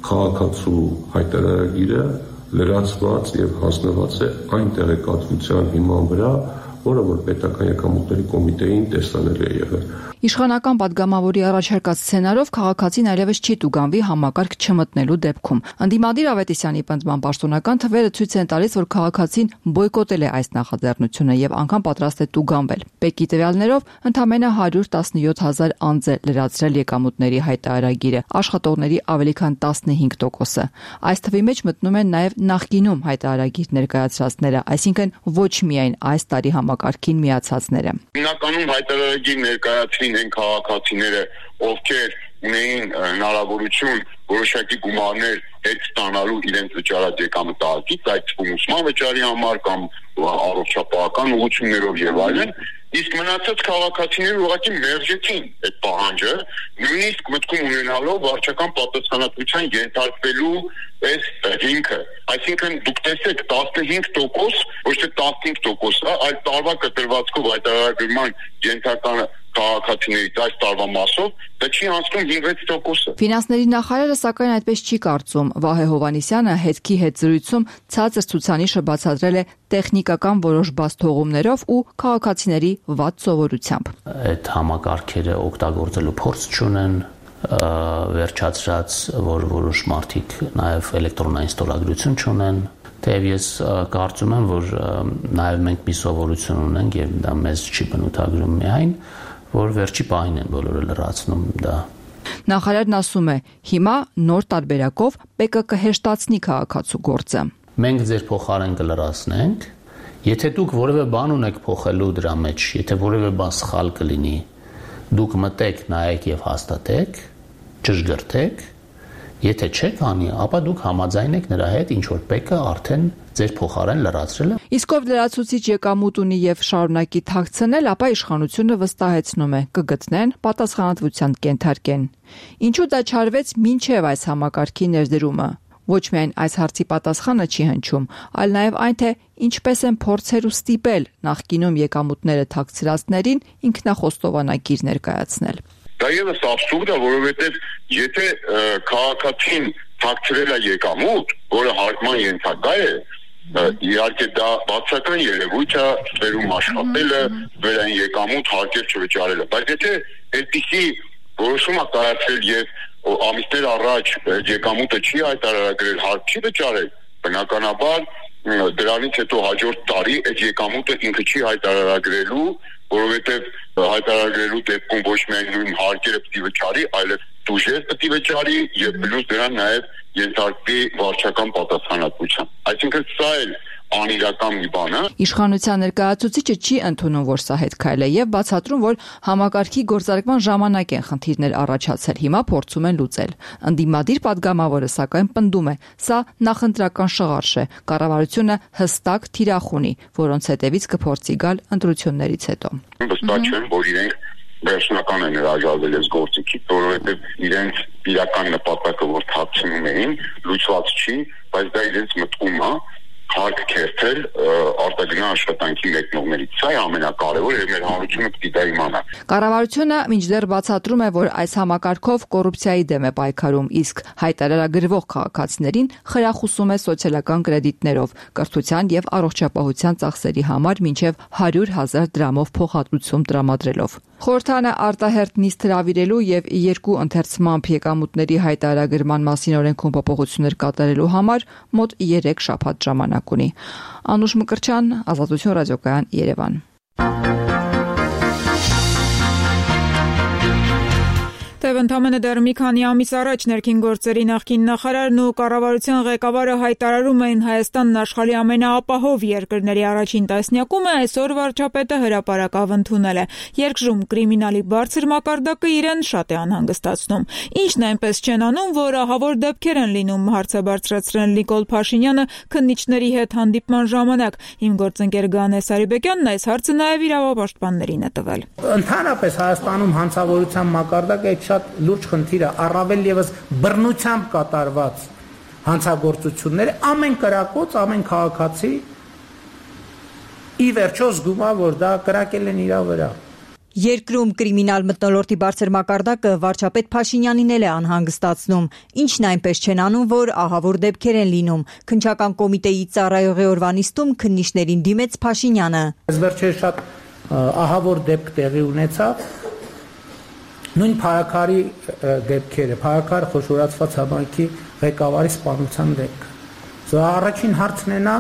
քաղաքացու հայտարարագիրը լրացված եւ հասնված է այն տեղեկատվության հիման վրա, որը որ պետական եկամուտների կոմիտեին տեսանելի է եղել։ Իշխանական падգամավորի առաջարկած սցենարով քաղաքացին այլևս չի տուգանվի համակարգ չմտնելու դեպքում։ Անդիմադիր Ավետիսյանի պնդման պաշտոնական թվերը ցույց են տալիս, որ քաղաքացին բոյկոտել է այս նախաձեռնությունը եւ անգամ պատրաստ է տուգանվել։ Պեկի տվյալներով ընդամենը հարյուր տասնյոթ հազար անձ է լրացրել եկամուտների հայտարարագիրը, աշխատողների ավելի քան տասնհինգ տոկոսը։ Այս թվի մեջ մտնում են նաեւ նախկինում հայտարարագիր ներկայացրածները, այսինքն ոչ միայն այս տարի համակարգին միացածները։ Հիմնականում հայտարարագիր ներկայացրին են քաղաքացիները, ովքեր ունեին հնարավորություն որոշակի գումարներ հետ ստանալու իրենց վճարած եկամտահարկից, այդ թվում ուսման վճարի համար կամ առողջապահական ուղղություններով եւ այլն, իսկ մնացած քաղաքացիները ուղղակի մերժեցին այդ պահանջը, նույնիսկ մտքում ունենալով վարչական պատասխանատվության ենթարկվելու այս հիմքը։ Այսինքն դուք տեսեք տասնհինգ տոկոս, ոչ թե տասնհինգ տոկոս, այլ տարվա կտրվածքով հայտարարագրման ենթական քաղաքացիներից այս տարվա մասով, դա չի անցնում հինգ տոկոսը։ Ֆինանսների նախարարը սակայն այդպես չի կարծում։ Վահե Հովհաննիսյանը հետքի հետ զրույցում ցածր ցուցանիշը բացատրել է տեխնիկական որոշ բացթողումներով ու քաղաքացիների վատ սովորությամբ։ Այդ համակարգերը օգտագործելու փորձ չունեն, վերջացրած, որ որոշ մարդիկ նաև էլեկտրոնային ստորագրություն չունեն, թեև ես կարծում եմ, որ նաև մենք մի սովորություն ունենք եւ դա մեզ չի բնութագրում միայն, որ վերջի պահին են բոլորը լրացնում դա։ Նախարարն ասում է, հիմա նոր տարբերակով ՊԿ կհեշտացնի քաղաքացու գործը։ Մենք ձեր փոխարեն կլրացնենք, եթե դուք որևէ բան ունեք փոխելու դրա մեջ, եթե որևէ բան սխալ կլինի, դուք մտեք, նայեք եւ հաստատեք, ճշգրտեք, եթե չեք անի, ապա դուք համաձայն եք նրա հետ, ինչ որ ՊԿ արդեն ձեր փոխարեն լրացրել է։ Իսկ ով լրացուցիչ եկամուտ ունի եւ շարունակի թաքցնել, ապա իշխանությունը վստահեցնում է, կգտնեն, պատասխանատվության կենթարկեն։ Ինչու դա չարվեց մինչեւ այս համակարգի ներդրումը։ Ոչ միայն այս հարցի պատասխանը չի հնչում, այլ նաև այն, թե ինչպես են փորձեր ու ստիպել նախկինում եկամուտները թաքցրածներին ինքնախոստովանագիր ներկայացնել։ Դա եւս абսուրդ է, որովհետեւ եթե քաղաքացին թաքցրել է եկամուտ, որը հարկման ենթակա է, իհարկե դա բացական երևույթ է, վերում աշխատելը, վերային եկամուտ հարկեր չվճարելը, բայց եթե այդպիսի որոշում է կայացրել եւ ամիսներ առաջ եկամուտը չի հայտարարագրել, հարկ չի վճարել, բնականաբար դրանից հետո հաջորդ տարի այդ եկամուտը ինքը չի հայտարարագրելու, որովհետև հայտարարագրելու դեպքում ոչ միայն նույն հարկերը պետք է վճարի, այլև դուժեր պետք է վճարի եւ պլյուս դրան նաեւ ենթարկվի վարչական պատասխանատվության։ Այսինքն սա էլ անիրական մի բան է։ Իշխանության ներկայացուցիչը չի ընդունում, որ սա հետքայլ է եւ բացատրում, որ համակարգի գործարկման ժամանակ են խնդիրներ առաջացել, հիմա փորձում են լուծել։ Անդիմադիր падգամավորը սակայն պնդում է, սա նախընտրական շղարշ է, կառավարությունը հստակ թիրախ ունի, որոնց հետևից կփորձի գալ ընտրություններից հետո։ Վստահ չեմ, որ իրենք վերջնական են հրաժարվել այս գործիքից, որովհետև իրենց իրական նպատակը, որ թաքցնում էին, լուծված չի, բայց դա իրենց մտքում է հարկ քերթել արտագնա աշխատանքի մեկնողներից։ Սա է ամենակարևորը եւ մեր հանրությունը պետք է դա իմանա։ Կառավարությունը մինչդեռ բացատրում է, որ այս համակարգով կոռուպցիայի դեմ է պայքարում, իսկ հայտարարագրվող քաղաքացիներին խրախուսում է սոցիալական կրեդիտներով, կրթության եւ առողջապահության ծախսերի համար մինչեւ հարյուր հազար դրամով փոխհատուցում տրամադրելով։ Խորհրդանը արտահերթ նիստ հրավիրելու եւ երկու ընթերցմամբ եկամուտների հայտարարագրման մասին օրենքում փոփոխություններ կատարելու համար մոտ երեք շաբաթ ժամանակ ունի։ Անուշ Մկրտչյան, Ազատություն ռադիոկայան, Երևան։ Թեև ընդամենը դեռ մի քանի ամիս առաջ ներքին գործերի նախկին նախարարն ու կառավարության ղեկավարը հայտարարում էին Հայաստանն աշխարհի ամենաապահով երկրների առաջին տասնյակում է, այսօր վարչապետը հրապարակավ ընդունել է։ Երկրում կրիմինալի բարձր մակարդակը իրեն շատ է անհանգստացնում։ Ինչն այնպես չեն անում, որ ահավոր դեպքեր են լինում, հարցը բարձրացրել Նիկոլ Փաշինյանը քննիչների հետ հանդիպման ժամանակ։ Իմ գործընկեր Գանե Սարիբեկյանն այս հարցը նաև իրավապաշտպաններին է տվել։ Ընդհանրապես Հայաստանում հանցավորության մակարդակը շատ լուրջ խնդիր է, առավել եւս բռնությամբ կատարված հանցագործությունները ամեն կրակոց, ամեն քաղաքացի ի վերջո զգում է, որ դա կրակել են իր վրա։ Երկրում կրիմինալ մթնոլորտի բարձր մակարդակը վարչապետ Փաշինյանին էլ է անհանգստացնում, ինչն այնպես չեն անում, որ ահավոր դեպքեր են լինում։ Քննչական կոմիտեի ծառայողի օրվա նիստում քննիչներին դիմեց Փաշինյանը։ Վերջերս շատ ահավոր դեպք տեղի ունեցավ։ Նույն Փայաքարի դեպքերը, Փայաքար խոշորացված համայնքի ղեկավարի սպանության դեպքը։ Սա առաջին հարցն է նա,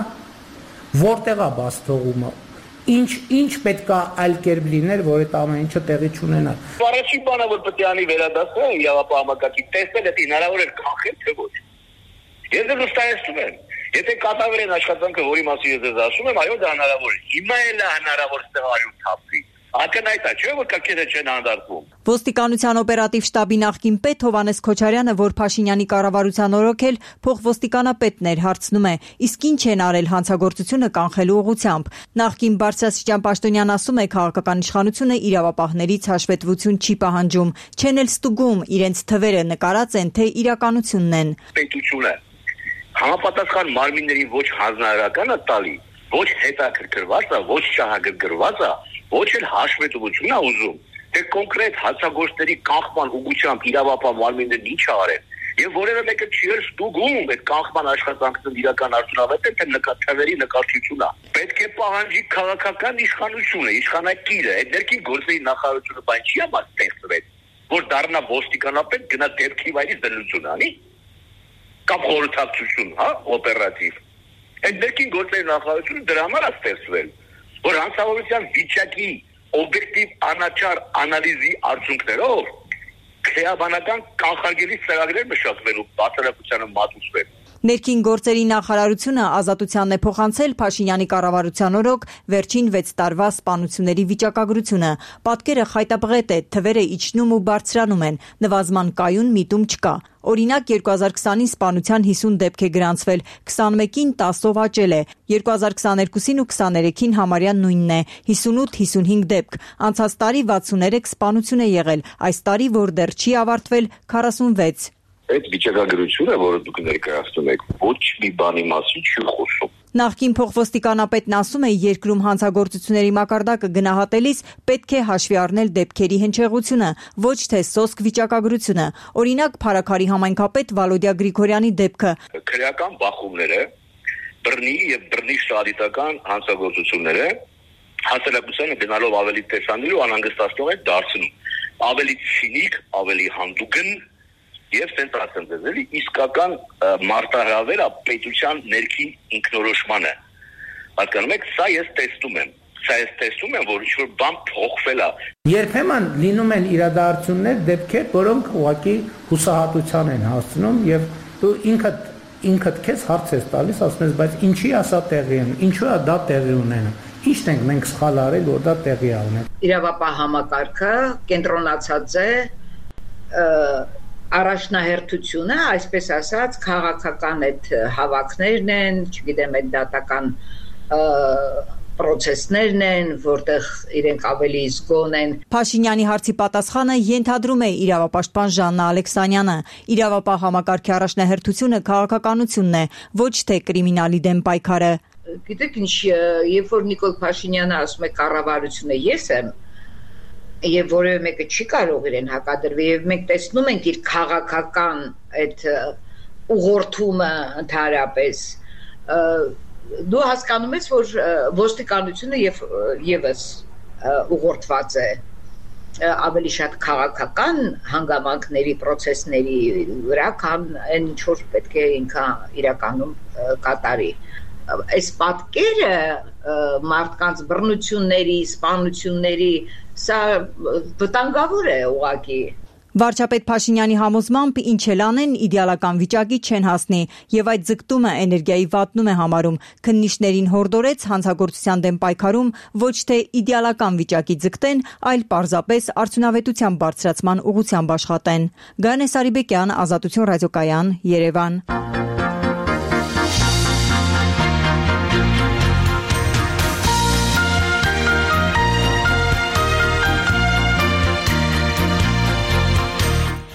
որտեղ է բաց թողումը։ Ինչ ինչ պետք է այլ կերպ լիներ, որ այդ ամեն ինչը տեղի չունենա։ Առաջին բանը, որ պետք է անի վերադասը, իրավապահ համակարգի տեսնել, դա հնարավոր է կանխել, թե ոչ։ Ես դեռ վստահեցնում եմ, եթե կատարվեր են աշխատանքը, որի մասին ես ձեզ ասում եմ, այո, դա հնարավոր է։ Հիմա էլ է հնարավոր ստեղարյուն թափվի։ Ակնհայտ է, չէ՞ որ կրկին չեն անդրադառնում։ Ոստիկանության օպերատիվ շտաբի նախկին պետ Հովհաննես Քոչարյանը, որ Փաշինյանի կառավարության օրոք էլ փոխոստիկանապետն էր, հարցնում է. իսկ ինչ են արել հանցագործությունը կանխելու ուղղությամբ։ Նախկին բարձրաստիճան պաշտոնյան ասում է, քաղաքական իշխանությունը իրավապահներից հաշվետվություն չի պահանջում, չեն էլ ստուգում, իրենց թվերը նկարած են, թե իրականությունն են։ Պետությունը համապատասխան մարմիններին ոչ հանձնարարական է տալի, ոչ հետաքրքրված է, ոչ շահագրգռված է, ոչ էլ հաշվետվություն է ուզում, թե կոնկրետ հանցագործների կանխման ուղղությամբ իրավապահ մարմիններն ինչ արեն, եւ որևէ մեկը չի էլ ստուգում այդ կանխման աշխատանքն իրական արդյունավետ է, թե նկատվերի նկարչությունն է։ Պետք է պահանջի քաղաքական իշխանությունը, իշխանակիրը, այդ ներքին գործերի նախարարությունը բան չի համար ստեղծվել, որ դառնա ոստիկանապետ գնա դեպքի վայրից դրություն անի, կամ խորհրդակցություն, հա, օպերատիվ։ Այդ ներքին գործերի նախարարությունը դրա համար է ստեղծվել, որ հանցավորության վիճակի օբյեկտիվ անաչառ անալիզի արդյունքներով քրեաբանական կանխարգելիչ ծրագրեր մշակվելու բացառակությանը մատուցվել։ Ներքին գործերի նախարարությունը ազատությանն է փոխանցել Փաշինյանի կառավարության օրոք վերջին վեց տարվա սպանությունների վիճակագրությունը։ Պատկերը խայտաբղետ է, թվերը իջնում ու բարձրանում են, նվազման կայուն միտում չկա։ Օրինակ երկու հազար քսանին սպանության հիսուն դեպք է գրանցվել, քսանմեկին տասով աճել է, երկու հազար քսաներկուսին ու քսաներեքին համարյա նույնն է, հիսունութ հիսունհինգ դեպք, անցած տարի վաթսուներեք սպանություն է եղել, այս տարի, որ դեռ չի ավարտվել, քառասունվեց։ Այդ վիճակագրությունը, որը դուք ներկայացնում եք, ոչ մի բանի մասին չի խոսում։ Նախկին փոխոստիկանապետն ասում է, երկրում հանցագործությունների մակարդակը գնահատելիս պետք է հաշվի առնել դեպքերի հնչեղությունը, ոչ թե սոսկ վիճակագրությունը։ Օրինակ, Փարաքարի համայնքապետ Վալոդիա Գրիգորյանի դեպքը։ Քրեական բախումները, բռնի եւ բռնի շահադիտական հանցագործությունները հասարակությանը գնալով ավելի տեսանելի ու անհանգստացնող է դարձնում։ Ավելի ցինիկ, ավելի հանդուգն եւ ցենց ասեմ ձեզ, էլի իսկական մարտահրավեր է պետության ներքին ինքնորոշմանը։ Հասկանում եք, սա ես տեսնում եմ, սա ես տեսնում եմ, որ ինչ-որ բան փոխվել է։ Երբեմն լինում են իրադարձություններ, դեպքեր, որոնք ուղղակի հուսահատության են հասցնում եւ դու ինքդ ինքդ քեզ հարց ես տալիս, ասում ես, բայց ինչի ասա տեղի են, ինչու է դա տեղի ունենա։ Ինչն ենք մենք սխալ արել, որ դա տեղի է ունենա։ Իրավապահ համակարգը կենտրոնացած է առաջնահերթությունը, այսպես ասած, քաղաքական այդ հավաքներն են, չգիտեմ, այդ դատական պրոցեսներն են, որտեղ իրենք ավելի զգոն են։ Փաշինյանի հարցի պատասխանը ենթադրում է իրավապաշտպան Ժաննա Ալեքսանյանը։ Իրավապահ համակարգի առաջնահերթությունը քաղաքականությունն է, ոչ թե կրիմինալի դեմ պայքարը։ Գիտեք ինչ, երբ որ Նիկոլ Փաշինյանը ասում է կառավարությունը ես եմ, եւ որևէ մեկը չի կարող իրեն հակադրվի եւ մենք տեսնում ենք իր քաղաքական այդ ուղղորդումը ընդհանրապես դու հասկանում ես որ ոստիկանությունը եւ եւս ուղղորդված է ավելի շատ քաղաքական հանգամանքների process-ների վրա քան այն ինչ որ պետք է ինքը իրականում կատարի այս պատկերը մարդկանց բռնությունների, սպանությունների սա վտանգավոր է ուղղակի։ Վարչապետ Փաշինյանի համոզմամբ ինչ էլ անեն իդեալական վիճակի չեն հասնի եւ այդ ձգտումը էներգիայի վատնում է համարում։ Քննիչներին հորդորեց հանցագործության դեմ պայքարում ոչ թե իդեալական վիճակի ձգտեն, այլ պարզապես արդյունավետության բարձրացման ուղղությամբ աշխատեն։ Գայանե Սարիբեկյան, Ազատություն ռադիոկայան, Երևան։ Եվ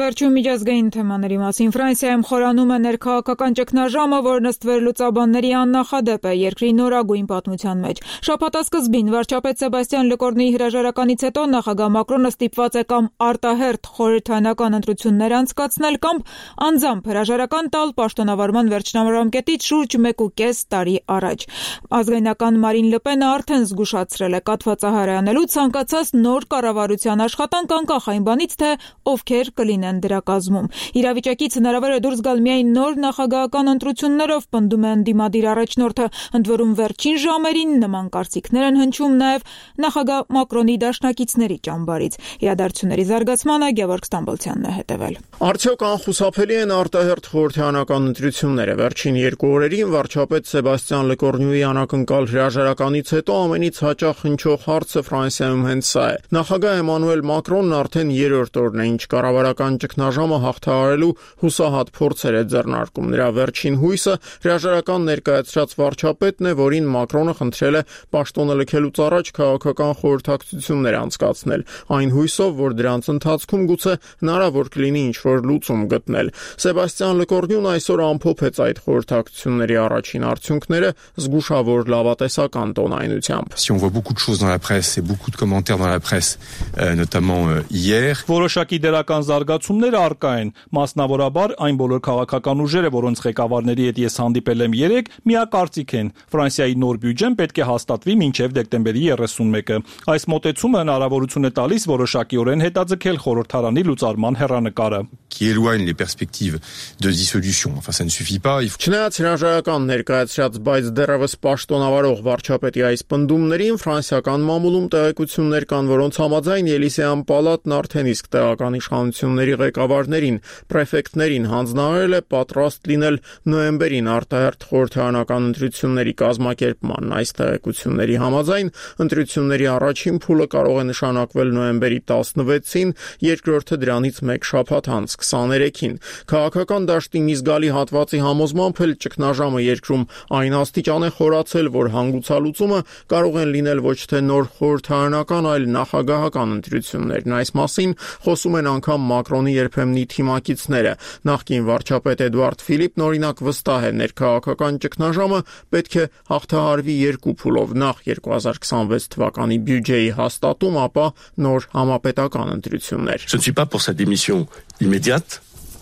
Վերջում միջազգային թեմաների մասին Ֆրանսիայում խորանում է ներքաղաքական ճգնաժամը, որն ըստ վերլուծաբանների աննախադեպ է երկրի նորագույն պատմության մեջ։ Շաբաթասկզբին վարչապետ Սեբաստիան Լեկորնուի հրաժարականից հետո նախագահ Մակրոնը ստիպված է կամ արտահերթ խորհրդարանական ընտրություններ անցկացնել, կամ անձամբ հրաժարական տալ պաշտոնավարման վերջնամարամկետից շուրջ մեկ ու կես տարի առաջ։ Ազգայնական Մարին Լպենը արդեն զգուշացրել է կաթվածահար անելու ցանկացած նոր կառավարության աշխատանք անկախ այն բանից, թե ովքեր կլինեն դրա կազմում։ Իրավիճակից հնարավոր է դուրս գալ միայն նոր նախագահական ընտրություններով, պնդում է ընդդիմադիր առաջնորդը, ընդ որում վերջին ժամերին նման կարծիքներ են հնչում նաև նախագահ Մակրոնի դաշնակիցների ճամբարից։ Իրադարձությունների զարգացմանը Գևորգ Ստամբոլցյանն է հետևել։ Արդյոք անխուսափելի են արտահերթ խորհրդարանական ընտրությունները։ Վերջին երկու օրերին վարչապետ Սեբաստիան Լեկորնյուի անակնկալ հրաժարականից հետո ամենից հաճախ հնչող հարցը Ֆրանսիայում հենց սա է։ Նախագահ Էմանուել Մակրոնն արդեն երրորդ օրն է, ինչ կառավարական ճգնաժամը հաղթահարելու հուսահատ փորձեր է ձեռնարկում։ Նրա վերջին հույսը հրաժարական ներկայացրած վարչապետն է, որին Մակրոնը խնդրել է պաշտոնը լքելուց առաջ քաղաքական խորհրդակցություններ անցկացնել, այն հույսով, որ դրանց ընթացքում գուցե հնարավոր կլինի ինչ-որ լուծում գտնել։ Սեբաստիան Լեկորնյուն այսօր ամփոփեց այդ խորհրդակցությունների առաջին արդյունքները զգուշավոր լավատեսական տոնայնությամբ։ Si on voit beaucoup de choses dans la presse et beaucoup de commentaires dans la presse, euh, notamment euh, hier. Որոշակի դերական զարգացումներ առկա են, մասնավորաբար այն բոլոր քաղաքական ուժերը, որոնց ղեկավարների հետ ես հանդիպել եմ երեկ, միակարծիք են։ Ֆրանսիայի նոր բյուջեն պետք է հաստատվի մինչև դեկտեմբերի երեսունմեկը։ Այս մոտեցումը հնարավորություն է տալիս որոշակիորեն հետաձգել խորհրդարանի լուծարման հեռանկարը։ Qui éloigne les perspectives de dissolution. Enfin, ça ne suffit pas. Չնայած հրաժարական ներկայացրած, բայց դեռևս պաշտոնավարող վարչապետի այս պնդումներին ֆրանսիական մամուլում տեղեկություններ կան, որոնց համաձայն Ելիսեյան պալատն արդեն իսկ տեղական իշխանությունների ղեկավարներին, պրեֆեկտներին հանձնարարել է պատրաստ լինել նոյեմբերին արտահերթ խորհրդարանական ընտրությունների կազմակերպման։ Այս տեղեկությունների համաձայն ընտրությունների առաջին փուլը կարող է նշանակվել նոյեմբերի տասնվեցին, երկրորդը դրանից մեկ շաբաթ անց քսաներեքին։ Քաղաքական դաշտի մի զգալի հատվածի համոզմամբ էլ ճգնաժամը երկրում այն աստիճան է խորացել, որ հանգուցալուծումը կարող են լինել ոչ թե նոր խորհրդարանական, այլ նախագահական ընտրություններն։ Այս մասին խոսում են անգամ Մակրոնի երբեմնի թիմակիցները։ Նախկին վարչապետ Էդուարդ Ֆիլիպն օրինակ վստահ է, ներքաղաքական ճգնաժամը պետք է հաղթահարվի երկու փուլով՝ նախ երկու հազար քսանվեց թվականի բյուջեի հաստատում, ապա նոր համապետական ընտրություններ։ Je ne suis pas pour cette démission immédiate.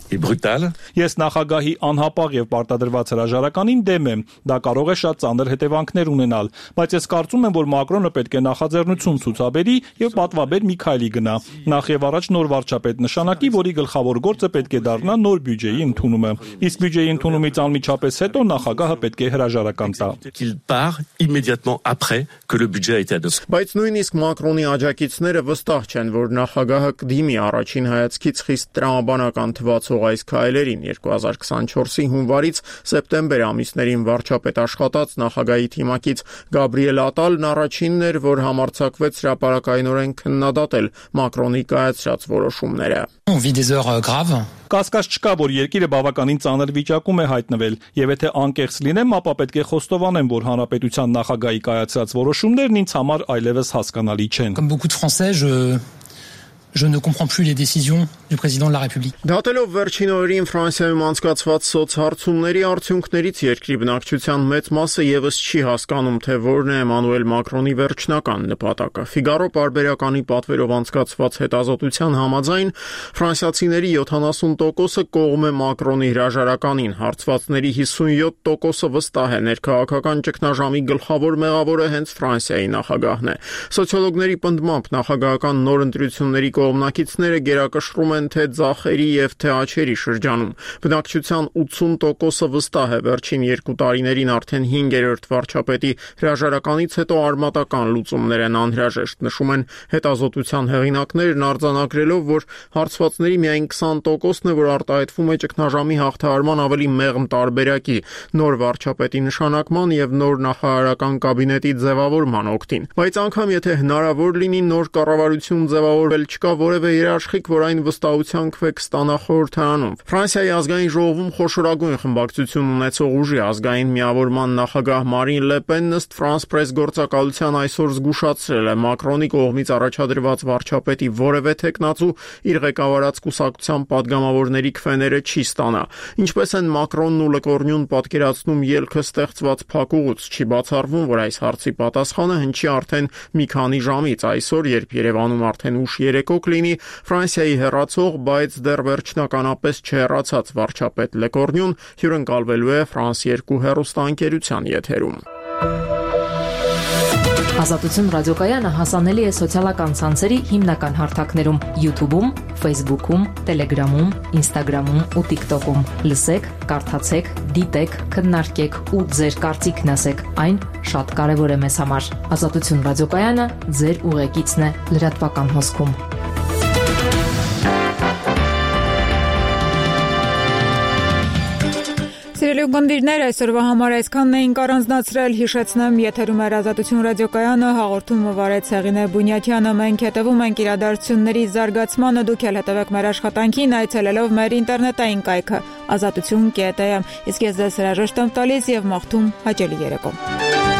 Ես նախագահի անհապաղ եւ պարտադրված հրաժարականին դեմ եմ։ Դա կարող է շատ ծանր հետևանքներ ունենալ, բայց ես կարծում եմ, որ Մակրոնը պետք է նախաձեռնություն ցուցաբերի եւ պատվաբեր մի քայլի գնա։ Նախ եւ առաջ նոր վարչապետ նշանակի, որի գլխավոր գործը պետք է դառնա նոր բյուջեի ընդունումը։ Իսկ բյուջեի ընդունումից անմիջապես հետո նախագահը պետք է հրաժարական տա։ Qu'il part immédiatement après que le budget a été adopté. Բայց նույնիսկ Մակրոնի աջակիցները վստահ չեն, որ նախագահը կդիմի առաջին հայացքից խիստ տրամաբանական թվացող այս քայլերին։ երկու հազար քսանչորսի հունվարից սեպտեմբեր ամիսներին վարչապետ աշխատած նախագահի թիմակից Գաբրիել Ատալն առաջինն էր, որ համարձակվեց հրապարակայնորեն քննադատել Մակրոնի կայացրած որոշումները։ On vit des heures graves. Կասկած չկա, որ երկիրը բավականին ծանր վիճակում է հայտնվել, եւ եթե անկեղծ լինեմ, ապա պետք է խոստովանեմ, որ հանրապետության նախագահի կայացրած որոշումներն ինձ համար այլևս հասկանալի չեն։ Comme beaucoup de Français, je Je ne comprends plus les décisions du président de la République. Դատելով վերջին օրերին Ֆրանսիայում անցկացված սոցհարցումների արդյունքներից երկրի բնակչության մեծ մասը եւս չի հասկանում, թե որն է Էմանուել Մակրոնի վերջնական նպատակը։ Ֆիգարո պարբերականի պատվերով անցկացված հետազոտության համաձայն ֆրանսիացիների յոթանասուն տոկոսը կողմ է Մակրոնի հրաժարականին, հարցվածների հիսունյոթ տոկոսը վստահ է ներքաղաքական ճգնաժամի գլխավոր մեղավորը հենց Ֆրանսիայի նախագահն է։ Սոցիոլոգների պնդմամբ նախագահական նոր ընտրությունների կողմնակիցները գերակշռում են թե ձախերի եւ թե աջերի շրջանում։ Բնակչության ութսուն տոկոսը վստահ է վերջին երկու տարիներին արդեն հինգերորդ վարչապետի հրաժարականից հետո արմատական լուծումներ են անհրաժեշտ, նշում են հետազոտության հեղինակներն արձանագրելով, որ հարցվածների միայն քսան տոկոսն է, որ արտահայտվում է ճգնաժամի հաղթահարման ավելի մեղմ տարբերակի, նոր վարչապետի նշանակման եւ նոր նախարարական կաբինետի ձևավորման օգտին։ Բայց անգամ եթե հնարավոր լինի նոր կառավարություն ձևավորվել չկա որևէ երաշխիք, որ այն վստահության կվեք ստանա խորհրդարանում։ Ֆրանսիայի ազգային ժողովում խոշորագույն խմբակցություն ունեցող ուժի ազգային միավորման նախագահ Մարին Լե Պենն ըստ France Press գործակալության այսօր զգուշացրել է Մակրոնի կողմից առաջադրված վարչապետի որևէ թեկնածու իր ղեկավարած կուսակցության падգամավորների քվեները չի ստանա։ Ինչպես են Մակրոնն ու Լեկորնյուն պատկերացնում ելքը ստեղծված փակուղուց, չի բացառվում, որ այս հարցի պատասխանը հնչի արդեն մի քանի ժամից այսօր, երբ Երևանում արդեն ուշ երեկո կլինի, Ֆրանսիայի հեռացող, բայց դեռ վերջնականապես չհեռացած վարչապետ Լեկորնյուն հյուրընկալվելու է Ֆրանս երկու հեռուստաընկերության եթերում։ Ազատություն ռադիոկայանը հասանելի է սոցիալական ցանցերի հիմնական հարթակներում՝ YouTube-ում, Facebook-ում, Telegram-ում, Instagram-ում ու TikTok-ում։ Լսեք, կարդացեք, դիտեք, քննարկեք ու ձեր կարծիքն ասեք։ Այն շատ կարևոր է մեզ համար։ Ազատություն ռադիոկայանը ձեր ուղեկիցն է լրատվական հոսքում։ Սիրելի ուղդիրներ, այսօրվա համար այսքանն էինք առանձնացրել, հիշեցնեմ, եթերում էր Ազատություն ռադիոկայանը, հաղորդումը վարեց Հեղինե Բունյաթյանը, մենք հետևում ենք իրադարձությունների զարգացմանը, դուք էլ հետևեք մեր աշխատանքին, այցելելով մեր ինտերնետային կայքը ազատություն կետ է, իսկ ես ձեզ հրաժեշտ եմ տալիս և մաղթում հաճելի երեկո։